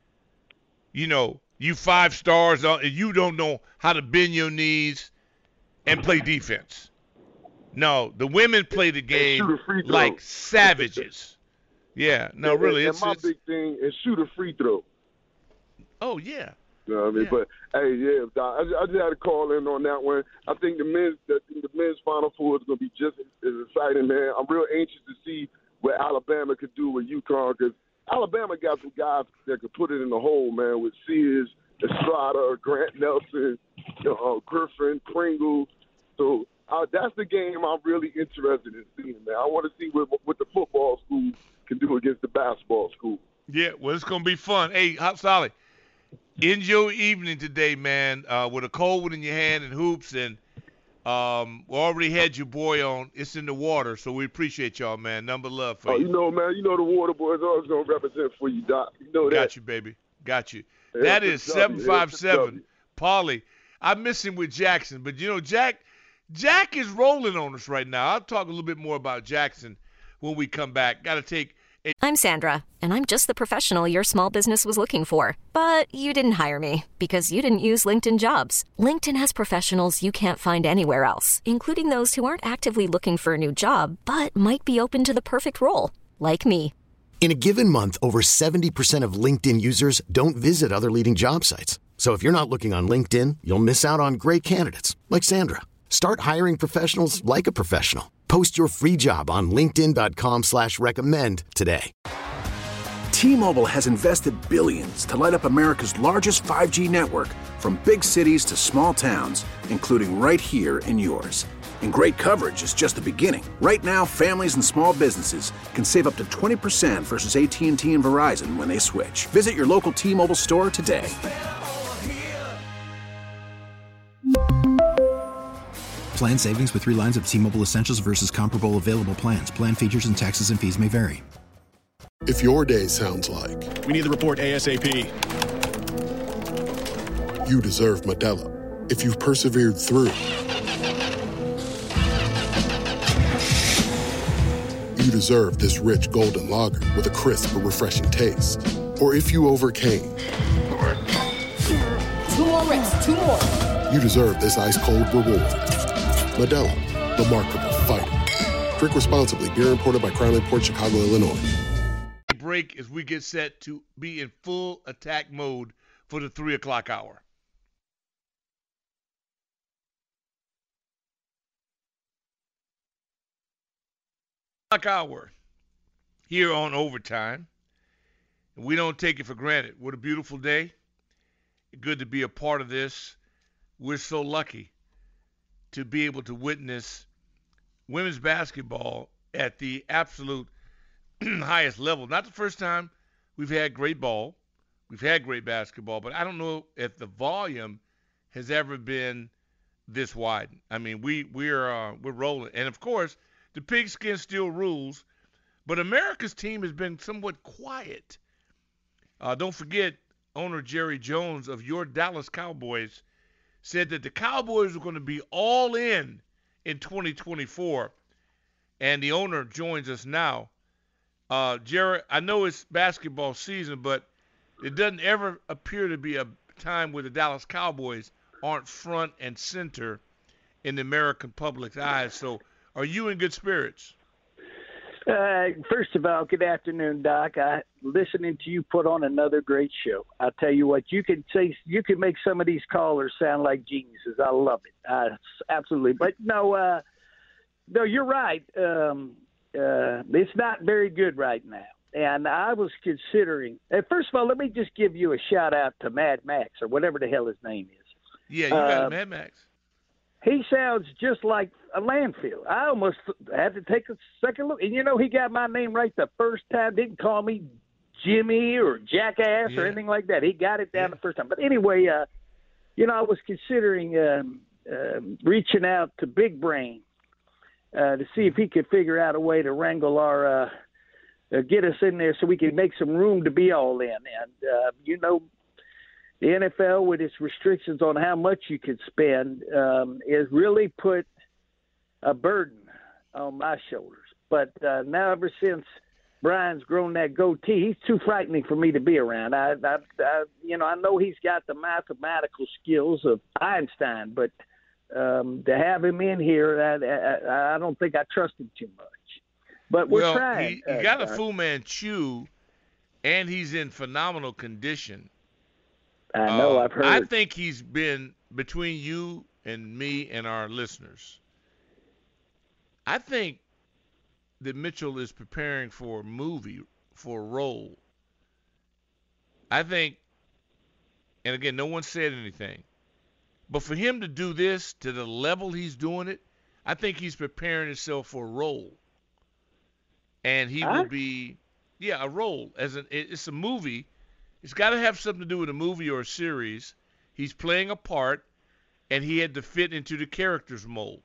You know, you five stars, and you don't know how to bend your knees and play defense. No, the women play the game like savages. Yeah. No, and, really. And, it's, and my it's, big thing is shoot a free throw. Oh, yeah. You know what I mean? Yeah. But hey, yeah, I, I just had to call in on that one. I think the men's the, the men's Final Four is going to be just as, as exciting, man. I'm real anxious to see what Alabama could do with UConn, because Alabama got some guys that could put it in the hole, man, with Sears, Estrada, Grant Nelson, you know, Griffin, Pringle. So uh, that's the game I'm really interested in seeing, man. I want to see what, what the football school can do against the basketball school. Yeah, well, it's going to be fun. Hey, Hot Solid, end your evening today, man, uh, with a cold one in your hand and hoops. And um, we already had your boy on. It's in the water, so we appreciate y'all, man. Number love for oh, you. you know, man, you know the Water Boys always going to represent for you, Doc. You know that. Got you, baby. Got you. Yeah, that is seven five seven. Paulie, I miss him with Jackson. But, you know, Jack Jack is rolling on us right now. I'll talk a little bit more about Jackson when we come back. Got to take a – I'm Sandra, and I'm just the professional your small business was looking for. But you didn't hire me because you didn't use LinkedIn Jobs. LinkedIn has professionals you can't find anywhere else, including those who aren't actively looking for a new job but might be open to the perfect role, like me. In a given month, over seventy percent of LinkedIn users don't visit other leading job sites. So if you're not looking on LinkedIn, you'll miss out on great candidates like Sandra. Start hiring professionals like a professional. Post your free job on linkedin dot com slash recommend today. T-Mobile has invested billions to light up America's largest five G network, from big cities to small towns, including right here in yours. And great coverage is just the beginning. Right now, families and small businesses can save up to twenty percent versus A T and T and Verizon when they switch. Visit your local T-Mobile store today. Plan savings with three lines of T-Mobile Essentials versus comparable available plans. Plan features and taxes and fees may vary. If your day sounds like, we need the report ASAP, you deserve Modelo. If you've persevered through, you deserve this rich golden lager with a crisp but refreshing taste. Or if you overcame, two more reps, two more. You deserve this ice-cold reward. Modelo, the mark of a fighter. Drink responsibly. Beer imported by Crown Imports, Chicago, Illinois. Break as we get set to be in full attack mode for the three o'clock hour. O'clock hour here on Overtime. We don't take it for granted. What a beautiful day. Good to be a part of this. We're so lucky to be able to witness women's basketball at the absolute highest level. Not the first time we've had great ball. We've had great basketball, but I don't know if the volume has ever been this wide. I mean, we we're uh, we're rolling, and of course, the pigskin still rules, but America's team has been somewhat quiet. Uh, don't forget, owner Jerry Jones of your Dallas Cowboys said that the Cowboys are going to be all in in twenty twenty-four, and the owner joins us now. Uh, Jerry, I know it's basketball season, but it doesn't ever appear to be a time where the Dallas Cowboys aren't front and center in the American public's eyes. So are you in good spirits? Uh, first of all, good afternoon, Doc. I listening to you put on another great show. I tell you what, you can say you can make some of these callers sound like geniuses. I love it, uh, absolutely. But no, uh, no, you're right. Um, uh, it's not very good right now. And I was considering. Uh, first of all, let me just give you a shout out to Mad Max or whatever the hell his name is. Yeah, you got uh, Mad Max. He sounds just like a landfill. I almost had to take a second look. And, you know, he got my name right the first time. Didn't call me Jimmy or Jackass yeah. or anything like that. He got it down yeah. the first time. But anyway, uh, you know, I was considering um, uh, reaching out to Big Brain uh, to see if he could figure out a way to wrangle our uh, uh, – get us in there so we can make some room to be all in. And, uh, you know, the N F L, with its restrictions on how much you can spend, um, has really put a burden on my shoulders. But uh, now, ever since Brian's grown that goatee, he's too frightening for me to be around. I, I, I you know, I know he's got the mathematical skills of Einstein, but um, to have him in here, I, I, I don't think I trust him too much. But we're well, trying. He, he uh, got a Fu Manchu, and he's in phenomenal condition. I know, uh, I've heard. I think he's been, between you and me and our listeners, I think that Mitchell is preparing for a movie, for a role. I think, and again, no one said anything, but for him to do this to the level he's doing it, I think he's preparing himself for a role. And he huh? will be, yeah, a role. As an, it's a movie. It's got to have something to do with a movie or a series. He's playing a part, and he had to fit into the character's mold.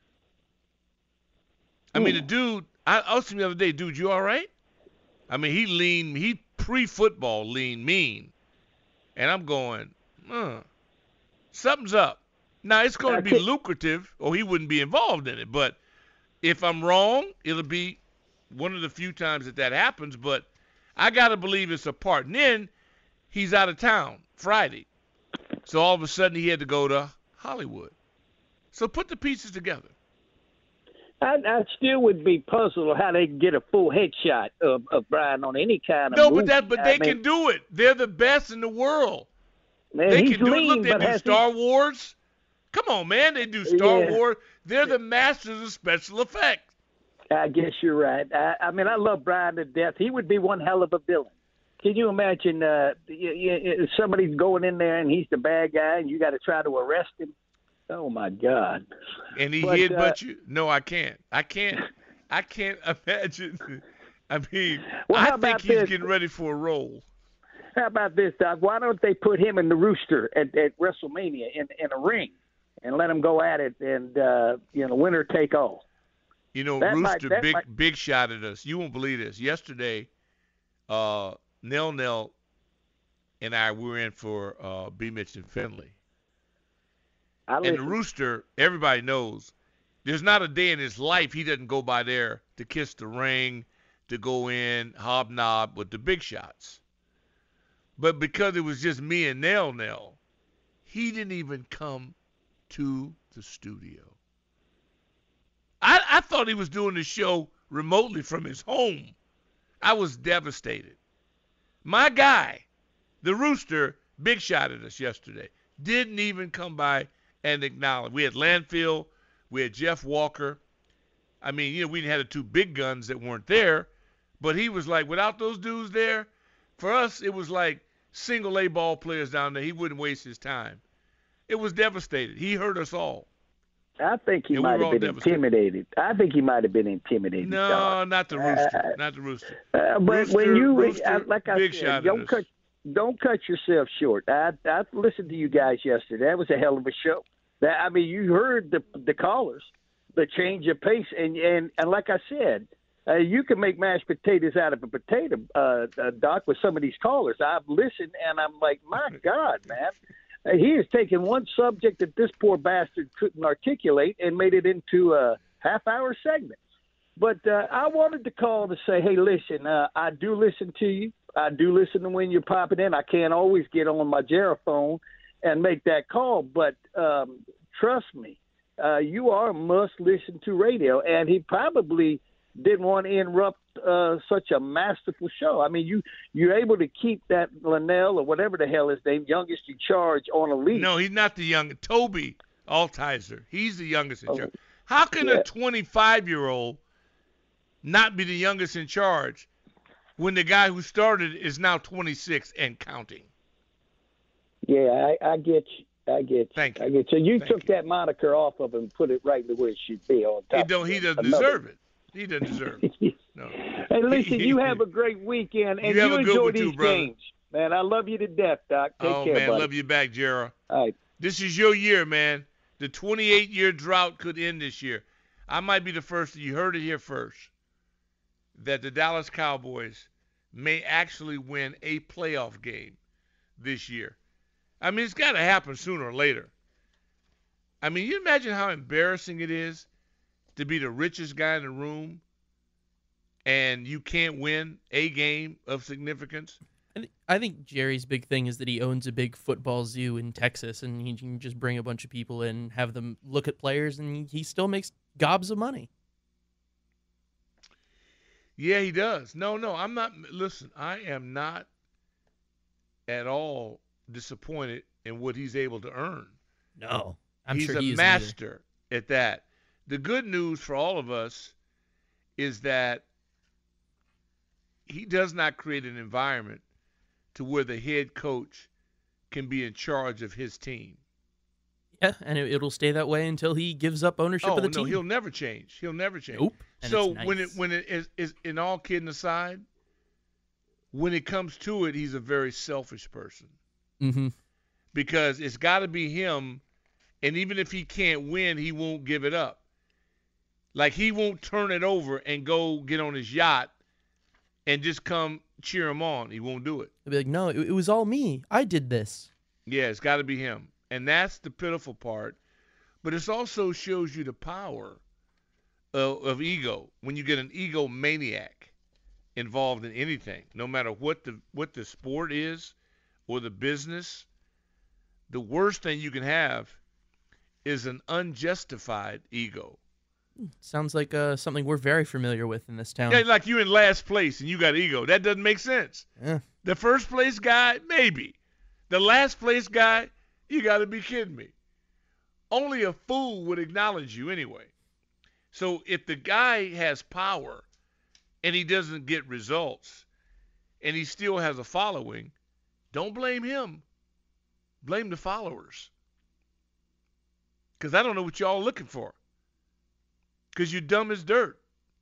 I mean, the dude, I asked him the other day, dude, you all right? I mean, he lean, he pre-football lean mean. And I'm going, huh, something's up. Now, it's going to be lucrative, or he wouldn't be involved in it. But if I'm wrong, it'll be one of the few times that that happens. But I got to believe it's a part. And then he's out of town Friday. So all of a sudden he had to go to Hollywood. So put the pieces together. I, I still would be puzzled how they can get a full headshot of, of Brian on any kind of No, movie. but that but I they mean, can do it. They're the best in the world. Man, they he's can do lean, it. Look, they but do has Star he... Wars. Come on, man. They do Star Yeah. Wars. They're the masters of special effects. I guess you're right. I, I mean, I love Brian to death. He would be one hell of a villain. Can you imagine uh, you, you, somebody's going in there and he's the bad guy and you got to try to arrest him? Oh, my God. And he but, hid uh, but you? No, I can't. I can't. I can't imagine. I mean, Well, how I think about he's this? getting ready for a role. How about this, Doc? Why don't they put him and the Rooster at, at WrestleMania in, in a ring and let him go at it and, uh, you know, winner take all? You know, That might- Rooster that big might- big shot at us. You won't believe this. Yesterday, uh, Nell Nell and I were in for uh, B. Mitch and Finley. I And the listen. Rooster, everybody knows, there's not a day in his life he doesn't go by there to kiss the ring, to go in, hobnob with the big shots. But because it was just me and Nell Nell, he didn't even come to the studio. I, I thought he was doing the show remotely from his home. I was devastated. My guy, the Rooster, big shot at us yesterday. Didn't even come by and acknowledge. We had Landfill. We had Jeff Walker. I mean, you know, we had the two big guns that weren't there. But he was like, without those dudes there, for us, it was like single A ball players down there. He wouldn't waste his time. It was devastated. He hurt us all. I think he And we might were have all been devastated. intimidated. I think he might have been intimidated. No, Doc. not the Rooster. not the Rooster. Uh, but Rooster, when you, Rooster, I, like I big said, shot at don't us. cut, don't cut yourself short. I, I listened to you guys yesterday. That was a hell of a show. That I mean, you heard the the callers. the change of pace. And and, and like I said, uh, you can make mashed potatoes out of a potato, uh, uh, Doc, with some of these callers. I've listened, and I'm like, my God, man. Uh, he has taken one subject that this poor bastard couldn't articulate and made it into a half-hour segment. But uh, I wanted to call to say, hey, listen, uh, I do listen to you. I do listen to when you're popping in. I can't always get on my Gerophone and make that call, but um, trust me, uh, you are must-listen-to radio, and he probably didn't want to interrupt uh, such a masterful show. I mean, you, you're able to keep that Linnell or whatever the hell his name, youngest in charge, on a leash. No, he's not the young. Toby Altizer. He's the youngest in Oh, charge. How can yeah. a twenty-five-year-old not be the youngest in charge when the guy who started is now twenty-six and counting? Yeah, I, I get you. I get you. Thank you. I get you. So you Thank took that moniker off of him and put it right where it should be on top. He don't. He doesn't Another- deserve it. He doesn't deserve it. No. Hey, listen, you have a great weekend, and You have you a good enjoy one these too, brother. games. Man, I love you to death, Doc. Take oh care, man, buddy. love you back, Jera. All right. This is your year, man. The twenty-eight-year drought could end this year. I might be the first. You heard it here first. That the Dallas Cowboys may actually win a playoff game this year. I mean, it's got to happen sooner or later. I mean, you imagine how embarrassing it is to be the richest guy in the room and you can't win a game of significance? I, th- I think Jerry's big thing is that he owns a big football zoo in Texas, and he can just bring a bunch of people in, have them look at players, and he still makes gobs of money. Yeah, he does. No, no, I'm not. Listen, I am not at all disappointed in what he's able to earn. No, I'm he's sure a he isn't master at that. The good news for all of us is that he does not create an environment to where the head coach can be in charge of his team. Yeah, and it, it'll stay that way until he gives up ownership oh, of the no, team. he'll never change. He'll never change. Nope. And So it's nice. when it when it is, is in all kidding aside, when it comes to it, he's a very selfish person. Mm-hmm. Because it's got to be him, and even if he can't win, he won't give it up. Like, he won't turn it over and go get on his yacht and just come cheer him on. He won't do it. He'll be like, no, it, it was all me. I did this. Yeah, it's got to be him. And that's the pitiful part. But it also shows you the power of, of ego. When you get an egomaniac involved in anything, no matter what the what the sport is or the business, the worst thing you can have is an unjustified ego. Sounds like uh, something we're very familiar with in this town. Yeah, like you in last place and you got ego. That doesn't make sense. Yeah. The first place guy, maybe. The last place guy, you got to be kidding me. Only a fool would acknowledge you anyway. So if the guy has power and he doesn't get results and he still has a following, don't blame him. Blame the followers. Because I don't know what y'all are looking for. Because you're dumb as dirt.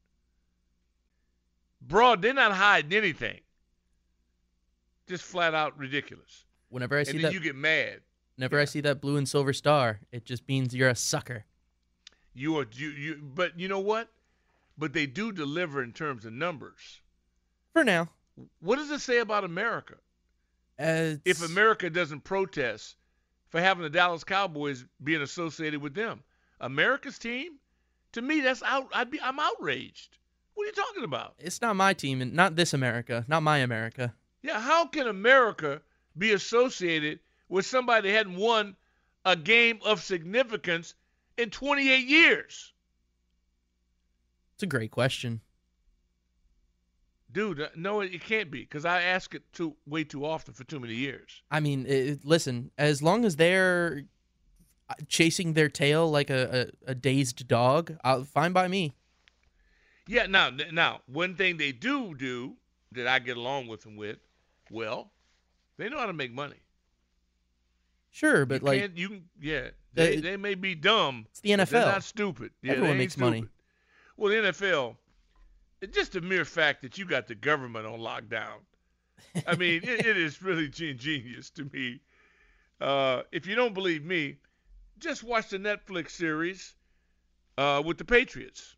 Broad, they're not hiding anything. Just flat out ridiculous. Whenever I see and then that, you get mad. Whenever I see that blue and silver star, it just means you're a sucker. You are you, you but you know what? But they do deliver in terms of numbers. For now. What does it say about America? Uh, if America doesn't protest for having the Dallas Cowboys being associated with them. America's team? To me, that's out. I'd be. I'm outraged. What are you talking about? It's not my team, and not this America, not my America. Yeah, how can America be associated with somebody that hadn't won a game of significance in twenty-eight years? It's a great question. Dude, no, it can't be, because I ask it too way too often for too many years. I mean, it, listen, as long as they're chasing their tail like a, a, a dazed dog, I'll, fine by me. Yeah, now, now, one thing they do do that I get along with them with, well, they know how to make money. Sure, but you like, can't, you can, yeah, they, uh, they may be dumb. It's the N F L. But they're not stupid. Yeah, Everyone they ain't makes stupid. money. Well, the N F L, it's just the mere fact that you got the government on lockdown. I mean, it, it is really genius to me. Uh, if you don't believe me, just watch the Netflix series uh, with the Patriots.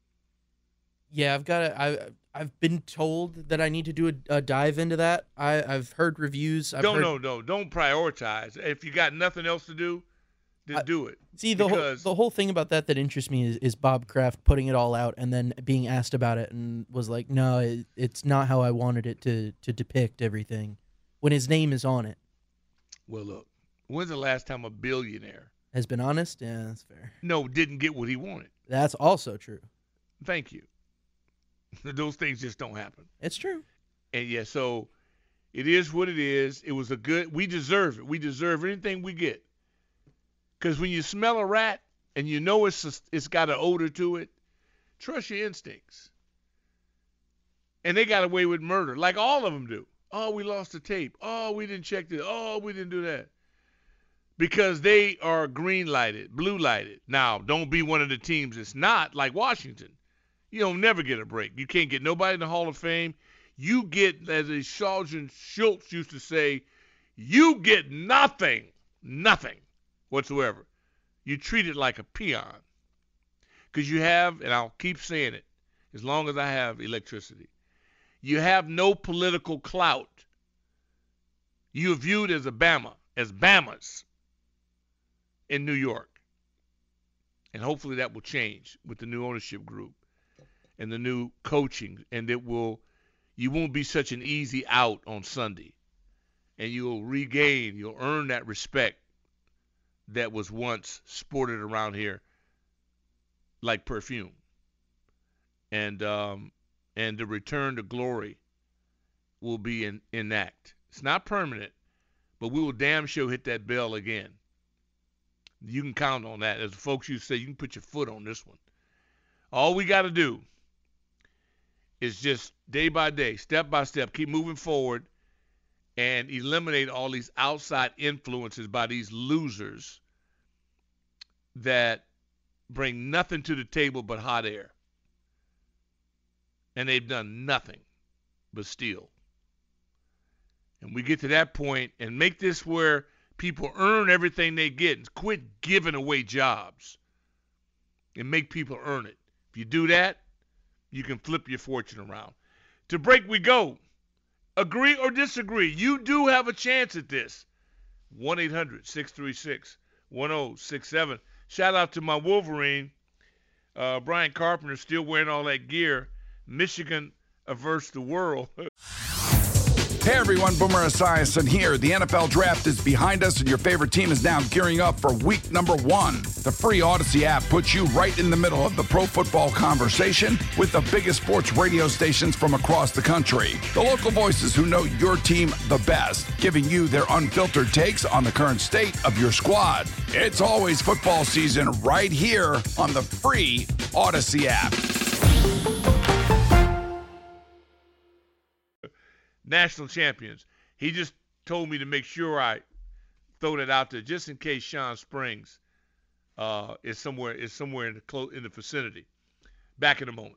Yeah, I've got to, I I've been told that I need to do a, a dive into that. I I've heard reviews. I've no, heard, no, no. Don't prioritize. If you got nothing else to do, then I, do it. See, the whole, the whole thing about that that interests me is, is Bob Kraft putting it all out and then being asked about it and was like, no, it, it's not how I wanted it to to depict everything when his name is on it. Well, look, when's the last time a billionaire has been honest? Yeah, that's fair. No, didn't get what he wanted. That's also true. Thank you. Those things just don't happen. It's true. And yeah, so it is what it is. It was a good, we deserve it. We deserve anything we get. Because when you smell a rat and you know it's a, it's got an odor to it, trust your instincts. And they got away with murder, like all of them do. Oh, we lost the tape. Oh, we didn't check this. Oh, we didn't do that. Because they are green lighted, blue lighted. Now, don't be one of the teams that's not, like Washington. You don't never get a break. You can't get nobody in the Hall of Fame. You get, as a Sergeant Schultz used to say, you get nothing, nothing whatsoever. You treat it like a peon. Because you have, and I'll keep saying it, as long as I have electricity, you have no political clout. You are viewed as a Bama, as Bamas in New York. And hopefully that will change with the new ownership group and the new coaching, and it will, you won't be such an easy out on Sunday, and you'll regain, you'll earn that respect that was once sported around here like perfume, and um, and the return to glory will be in enact. It's not permanent, but we will damn sure hit that bell again. You can count on that. As the folks used to say, you can put your foot on this one. All we got to do is just day by day, step by step, keep moving forward and eliminate all these outside influences by these losers that bring nothing to the table but hot air. And they've done nothing but steal. And we get to that point and make this where people earn everything they get and quit giving away jobs and make people earn it. If you do that, you can flip your fortune around. To break we go. Agree or disagree, you do have a chance at this. one eight hundred six three six one oh six seven. Shout out to my Wolverine. Uh, Brian Carpenter still wearing all that gear. Michigan averse the world. Hey everyone, Boomer Esiason here. The N F L Draft is behind us and your favorite team is now gearing up for week number one. The free Odyssey app puts you right in the middle of the pro football conversation with the biggest sports radio stations from across the country. The local voices who know your team the best, giving you their unfiltered takes on the current state of your squad. It's always football season right here on the free Odyssey app. National champions. He just told me to make sure I throw that out there just in case Sean Springs uh, is somewhere is somewhere in the clo- in the vicinity. Back in a moment.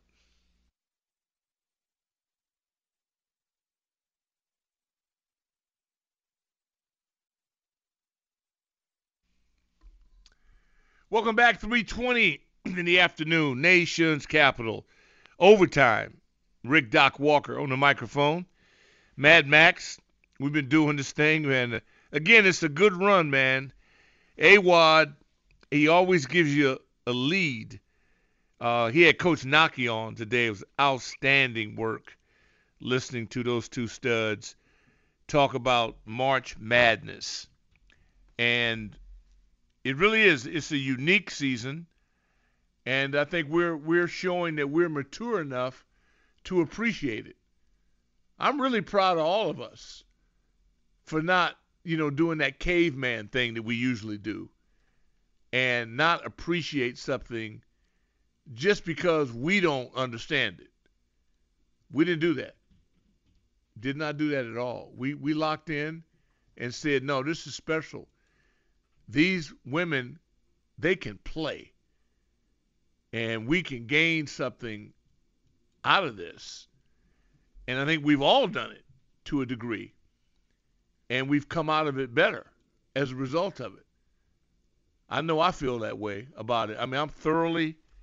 Welcome back. three twenty in the afternoon. Nation's capital. Overtime. Rick Doc Walker on the microphone. Mad Max, we've been doing this thing, man. Again, it's a good run, man. A-Wad, he always gives you a, a lead. Uh, he had Coach Naki on today. It was outstanding work listening to those two studs talk about March Madness. And it really is. It's a unique season, and I think we're we're showing that we're mature enough to appreciate it. I'm really proud of all of us for not, you know, doing that caveman thing that we usually do and not appreciate something just because we don't understand it. We didn't do that. Did not do that at all. We we locked in and said, no, this is special. These women, they can play. And we can gain something out of this. And I think we've all done it to a degree. And we've come out of it better as a result of it. I know I feel that way about it. I mean, I'm thoroughly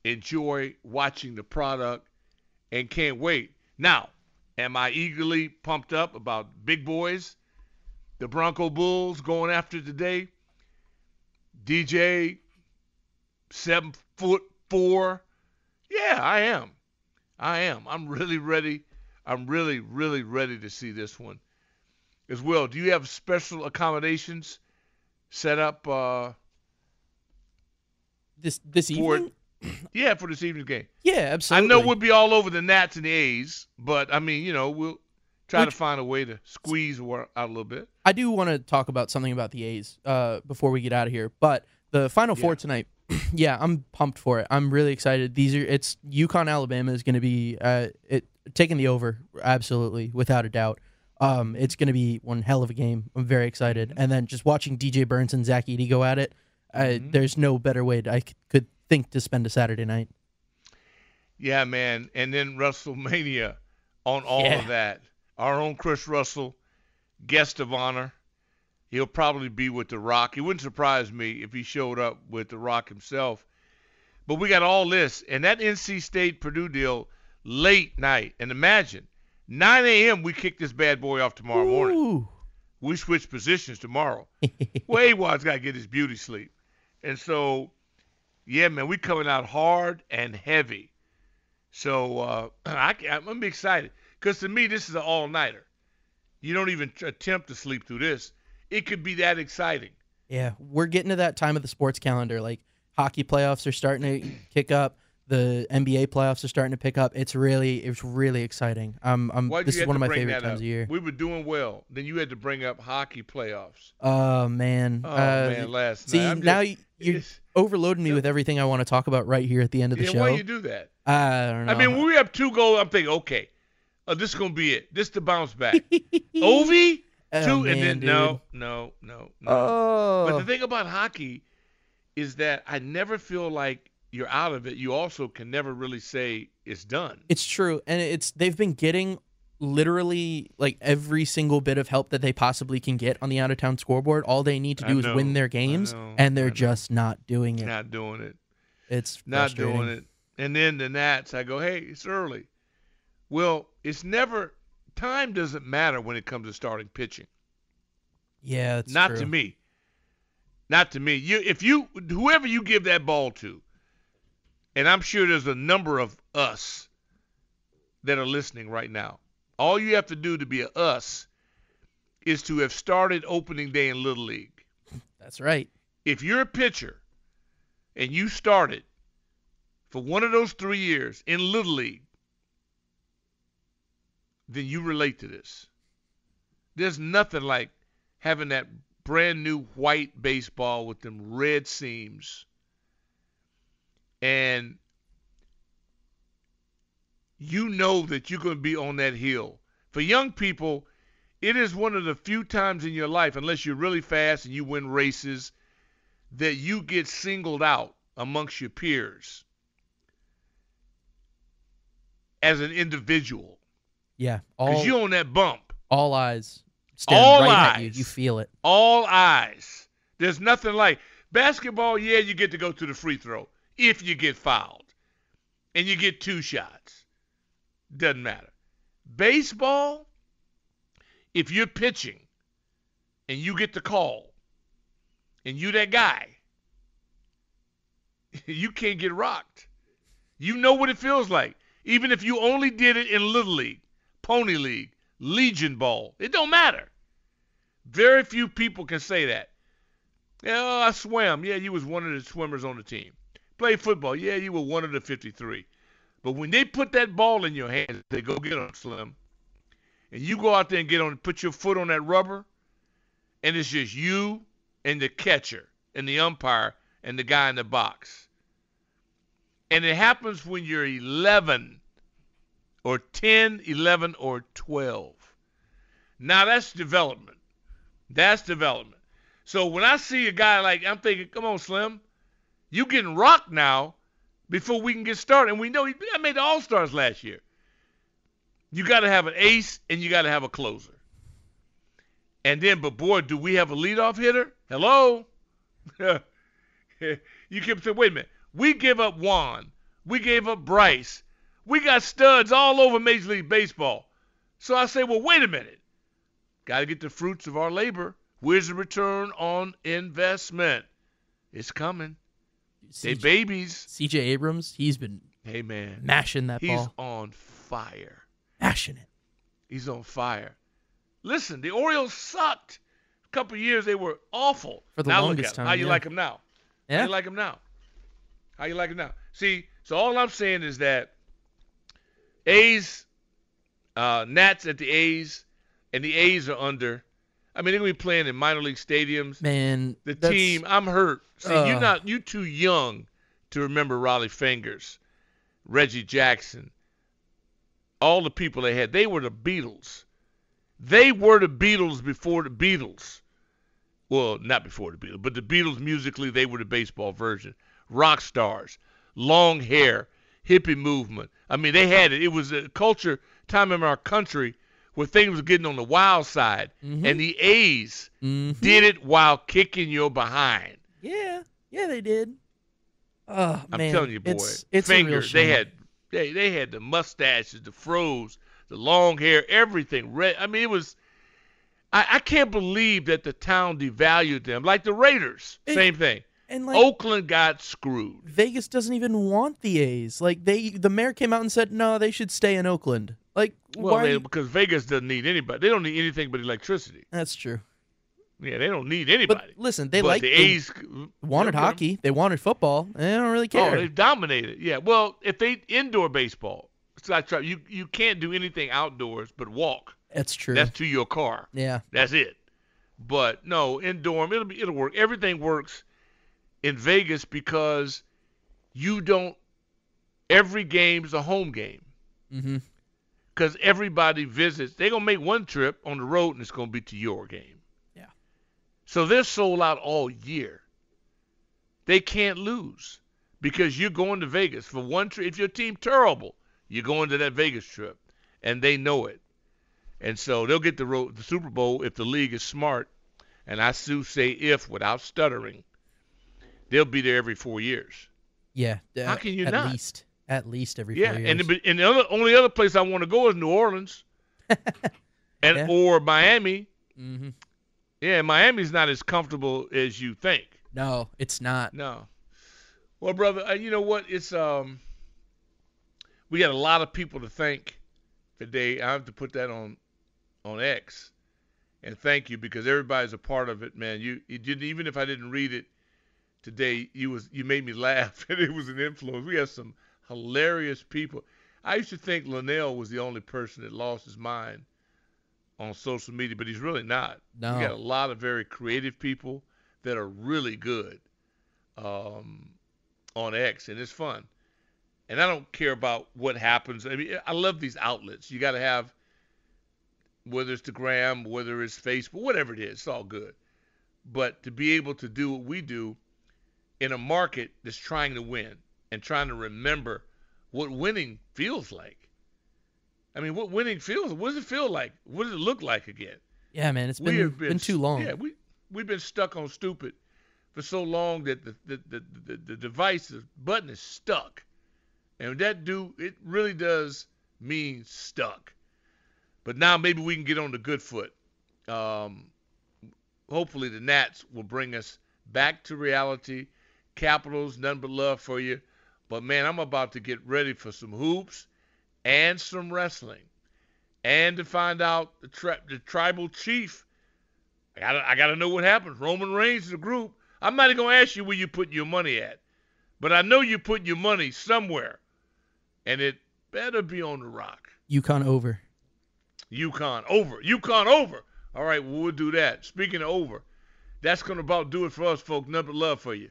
enjoy watching the product and can't wait. Now, am I eagerly pumped up about big boys, the Bronco Bulls going after today? D J, seven foot four. Yeah, I am. I am. I'm really ready. I'm really, really ready to see this one as well. Do you have special accommodations set up uh, this this for, evening? Yeah, for this evening's game. Yeah, absolutely. I know we'll be all over the Nats and the A's, but I mean, you know, we'll try Which, to find a way to squeeze out a little bit. I do want to talk about something about the A's uh, before we get out of here, but the Final Yeah. Four tonight. Yeah, I'm pumped for it. I'm really excited. These are it's UConn Alabama is going to be uh, it taking the over absolutely without a doubt. Um, it's going to be one hell of a game. I'm very excited, and then just watching D J Burns and Zach Edey go at it. Uh, Mm-hmm. There's no better way to, I c- could think to spend a Saturday night. Yeah, man. And then WrestleMania on all Yeah. of that. Our own Chris Russell, guest of honor. He'll probably be with The Rock. It wouldn't surprise me if he showed up with The Rock himself. But we got all this. And that N C State Purdue deal, late night. And imagine, nine a.m. we kick this bad boy off tomorrow morning. Ooh. We switch positions tomorrow. Well, A-Wad's got to get his beauty sleep. And so, yeah, man, we coming out hard and heavy. So uh, I, I'm going to be excited. Because to me, this is an all-nighter. You don't even t- attempt to sleep through this. It could be that exciting. Yeah, we're getting to that time of the sports calendar. Like hockey playoffs are starting to kick up. The N B A playoffs are starting to pick up. It's really, it's really exciting. Um, I'm, Why'd this you is have one to of my bring favorite that times up? of year. We were doing well. Then you had to bring up hockey playoffs. Oh man. Oh, uh, man, last see, night. I'm now just- you're overloading me with everything I want to talk about right here at the end of the Yeah, show. why you do that? I don't know. I mean, when we have two goals, I'm thinking, okay, uh, this is going to be it. This is the bounce back. Ovi, Oh, two, man, and then dude. no, no, no, no. Oh. But the thing about hockey is that I never feel like you're out of it. You also can never really say it's done. It's true, and it's they've been getting literally like every single bit of help that they possibly can get on the out of town scoreboard. All they need to I do is know, win their I games, know, and they're I know. just not doing it. Not doing it. It's Not frustrating. doing it. And then the Nats, I go, hey, it's early. Well, it's never – time doesn't matter when it comes to starting pitching. Yeah, it's Not true. to me. Not to me. You, if you, whoever you give that ball to, and I'm sure there's a number of us that are listening right now. All you have to do to be a us is to have started opening day in Little League. That's right. If you're a pitcher and you started for one of those three years in Little League, then you relate to this. There's nothing like having that brand new white baseball with them red seams. And you know that you're going to be on that hill. For young people, it is one of the few times in your life, unless you're really fast and you win races, that you get singled out amongst your peers as an individual. Yeah, Because all you on that bump. all eyes staring All right eyes. at you. You feel it. All eyes. There's nothing like basketball. Yeah, you get to go to the free throw if you get fouled, and you get two shots. Doesn't matter. Baseball, if you're pitching and you get the call, and you that guy, you can't get rocked. You know what it feels like. Even if you only did it in Little League, Pony League, Legion Ball, it don't matter. Very few people can say that. Yeah, oh, I swam. Yeah, you was one of the swimmers on the team. Played football. Yeah, you were one of the fifty-three. But when they put that ball in your hands, they go get on Slim. And you go out there and get on, put your foot on that rubber, and it's just you and the catcher and the umpire and the guy in the box. And it happens when you're eleven or ten, eleven, or twelve. Now that's development. That's development. So when I see a guy like, I'm thinking, come on, Slim, you getting rocked now before we can get started. And we know he I made the All-Stars last year. You got to have an ace and you got to have a closer. And then, but boy, do we have a leadoff hitter? Hello? You keep saying, wait a minute. We give up Juan We gave up Bryce. We got studs all over Major League Baseball. So I say, well, wait a minute. Got to get the fruits of our labor. Where's the return on investment? It's coming. They babies. C J Abrams, he's been hey man mashing that he's ball. He's on fire. Mashing it. He's on fire. Listen, the Orioles sucked. A couple of years they were awful. For the now longest look at them. time. How you yeah. like them now? Yeah. How you like them now? How you like them now? See, so all I'm saying is that A's, uh, Nats at the A's, and the A's are under. I mean, they're going to be playing in minor league stadiums. Man, the team, I'm hurt. See, uh, you're not, you too young to remember Raleigh Fingers, Reggie Jackson, all the people they had. They were the Beatles. They were the Beatles before the Beatles. Well, not before the Beatles, but the Beatles musically, they were the baseball version. Rock stars, long hair, hippie movement. I mean, they had it. It was a culture, time in our country, where things were getting on the wild side, mm-hmm. and the A's mm-hmm. did it while kicking your behind. Yeah, yeah, they did. Oh, I'm man. telling you, boy. It's, it's Fingers, a real they shame. had they they had the mustaches, the froze, the long hair, everything. Red. I mean, it was. I, I can't believe that the town devalued them, like the Raiders. It, same thing. And like, Oakland got screwed. Vegas doesn't even want the A's. Like they, the mayor came out and said, no, they should stay in Oakland. Like, well, why they, you... because Vegas doesn't need anybody. They don't need anything but electricity. That's true. Yeah, they don't need anybody. But listen, they but like the A's wanted hockey. They wanted football. They don't really care. Oh, they dominated. Yeah. Well, if they indoor baseball, it's like you you can't do anything outdoors but walk. That's true. That's to your car. Yeah. That's it. But no, indoor it'll be it'll work. Everything works in Vegas because you don't. Every game's a home game. Mm-hmm. Because everybody visits. They're going to make one trip on the road, and it's going to be to your game. Yeah. So they're sold out all year. They can't lose because you're going to Vegas for one trip. If your team terrible, you're going to that Vegas trip, and they know it. And so they'll get the, road, the Super Bowl if the league is smart, and I do say if without stuttering, they'll be there every four years. Yeah. Uh, How can you at not? At least. At least every yeah, four years. and the, and the other, only other place I want to go is New Orleans, and yeah. or Miami. Mm-hmm. Yeah, Miami's not as comfortable as you think. No, it's not. No. Well, brother, uh, you know what? It's um, we got a lot of people to thank today. I have to put that on on X, and thank you because everybody's a part of it, man. You, you didn't even if I didn't read it today, you was you made me laugh, and it was an influence. We have some hilarious people. I used to think Linnell was the only person that lost his mind on social media, but he's really not. No. We got a lot of very creative people that are really good um, on X, and it's fun. And I don't care about what happens. I mean, I love these outlets. You got to have, whether it's the Gram, whether it's Facebook, whatever it is, it's all good. But to be able to do what we do in a market that's trying to win, and trying to remember what winning feels like. I mean, what winning feels, what does it feel like? What does it look like again? Yeah, man, it's been, been, been too long. Yeah, we, we've been stuck on stupid for so long that the, the, the, the, the device, the button is stuck. And that do, it really does mean stuck. But now maybe we can get on the good foot. Um, hopefully the Nats will bring us back to reality. Capitals, none but love for you. But, man, I'm about to get ready for some hoops and some wrestling. And to find out the, tri- the tribal chief. I got I got to know what happens. Roman Reigns is a group. I'm not even going to ask you where you put your money at. But I know you put your money somewhere. And it better be on the rock. UConn over. UConn over. UConn over. All right, well, we'll do that. Speaking of over, that's going to about do it for us, folks. Nothing but love for you.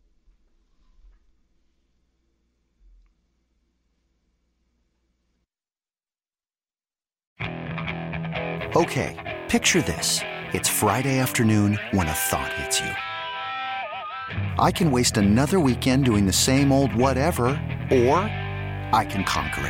Okay, picture this. It's Friday afternoon when a thought hits you. I can waste another weekend doing the same old whatever, or I can conquer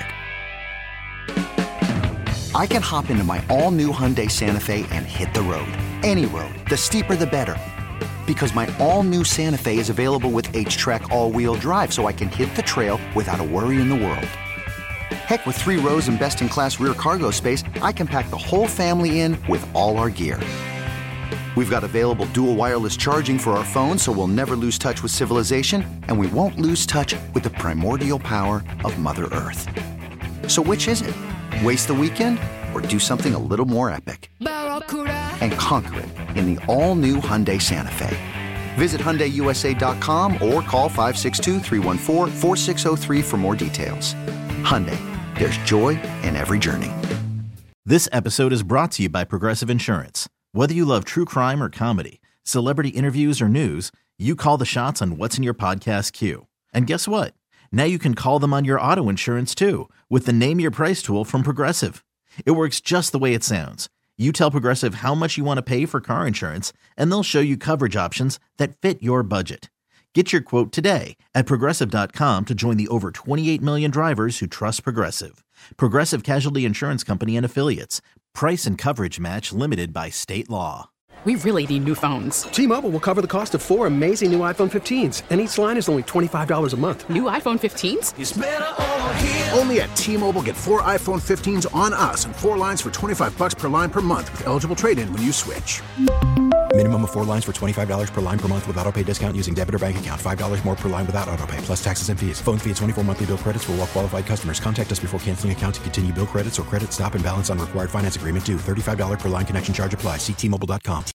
it. I can hop into my all-new Hyundai Santa Fe and hit the road. Any road. The steeper, the better. Because my all-new Santa Fe is available with H-Track all-wheel drive, so I can hit the trail without a worry in the world. Heck, with three rows and best-in-class rear cargo space, I can pack the whole family in with all our gear. We've got available dual wireless charging for our phones, so we'll never lose touch with civilization, and we won't lose touch with the primordial power of Mother Earth. So which is it? Waste the weekend or do something a little more epic? And conquer it in the all-new Hyundai Santa Fe. Visit Hyundai U S A dot com or call five six two, three one four, four six zero three for more details. Hyundai, there's joy in every journey. This episode is brought to you by Progressive Insurance. Whether you love true crime or comedy, celebrity interviews or news, you call the shots on what's in your podcast queue. And guess what? Now you can call them on your auto insurance too with the Name Your Price tool from Progressive. It works just the way it sounds. You tell Progressive how much you want to pay for car insurance, and they'll show you coverage options that fit your budget. Get your quote today at Progressive dot com to join the over twenty-eight million drivers who trust Progressive. Progressive Casualty Insurance Company and Affiliates. Price and coverage match limited by state law. We really need new phones. T-Mobile will cover the cost of four amazing new iPhone fifteens, and each line is only twenty-five dollars a month. New iPhone fifteens? It's better over here. Only at T-Mobile, get four iPhone fifteens on us and four lines for twenty-five dollars per line per month with eligible trade-in when you switch. Minimum of four lines for twenty-five dollars per line per month with autopay discount using debit or bank account. five dollars more per line without autopay, plus taxes and fees. Phone fee at twenty-four monthly bill credits for well-qualified customers. Contact us before canceling account to continue bill credits or credit stop and balance on required finance agreement due. thirty-five dollars per line connection charge applies. See T Mobile dot com.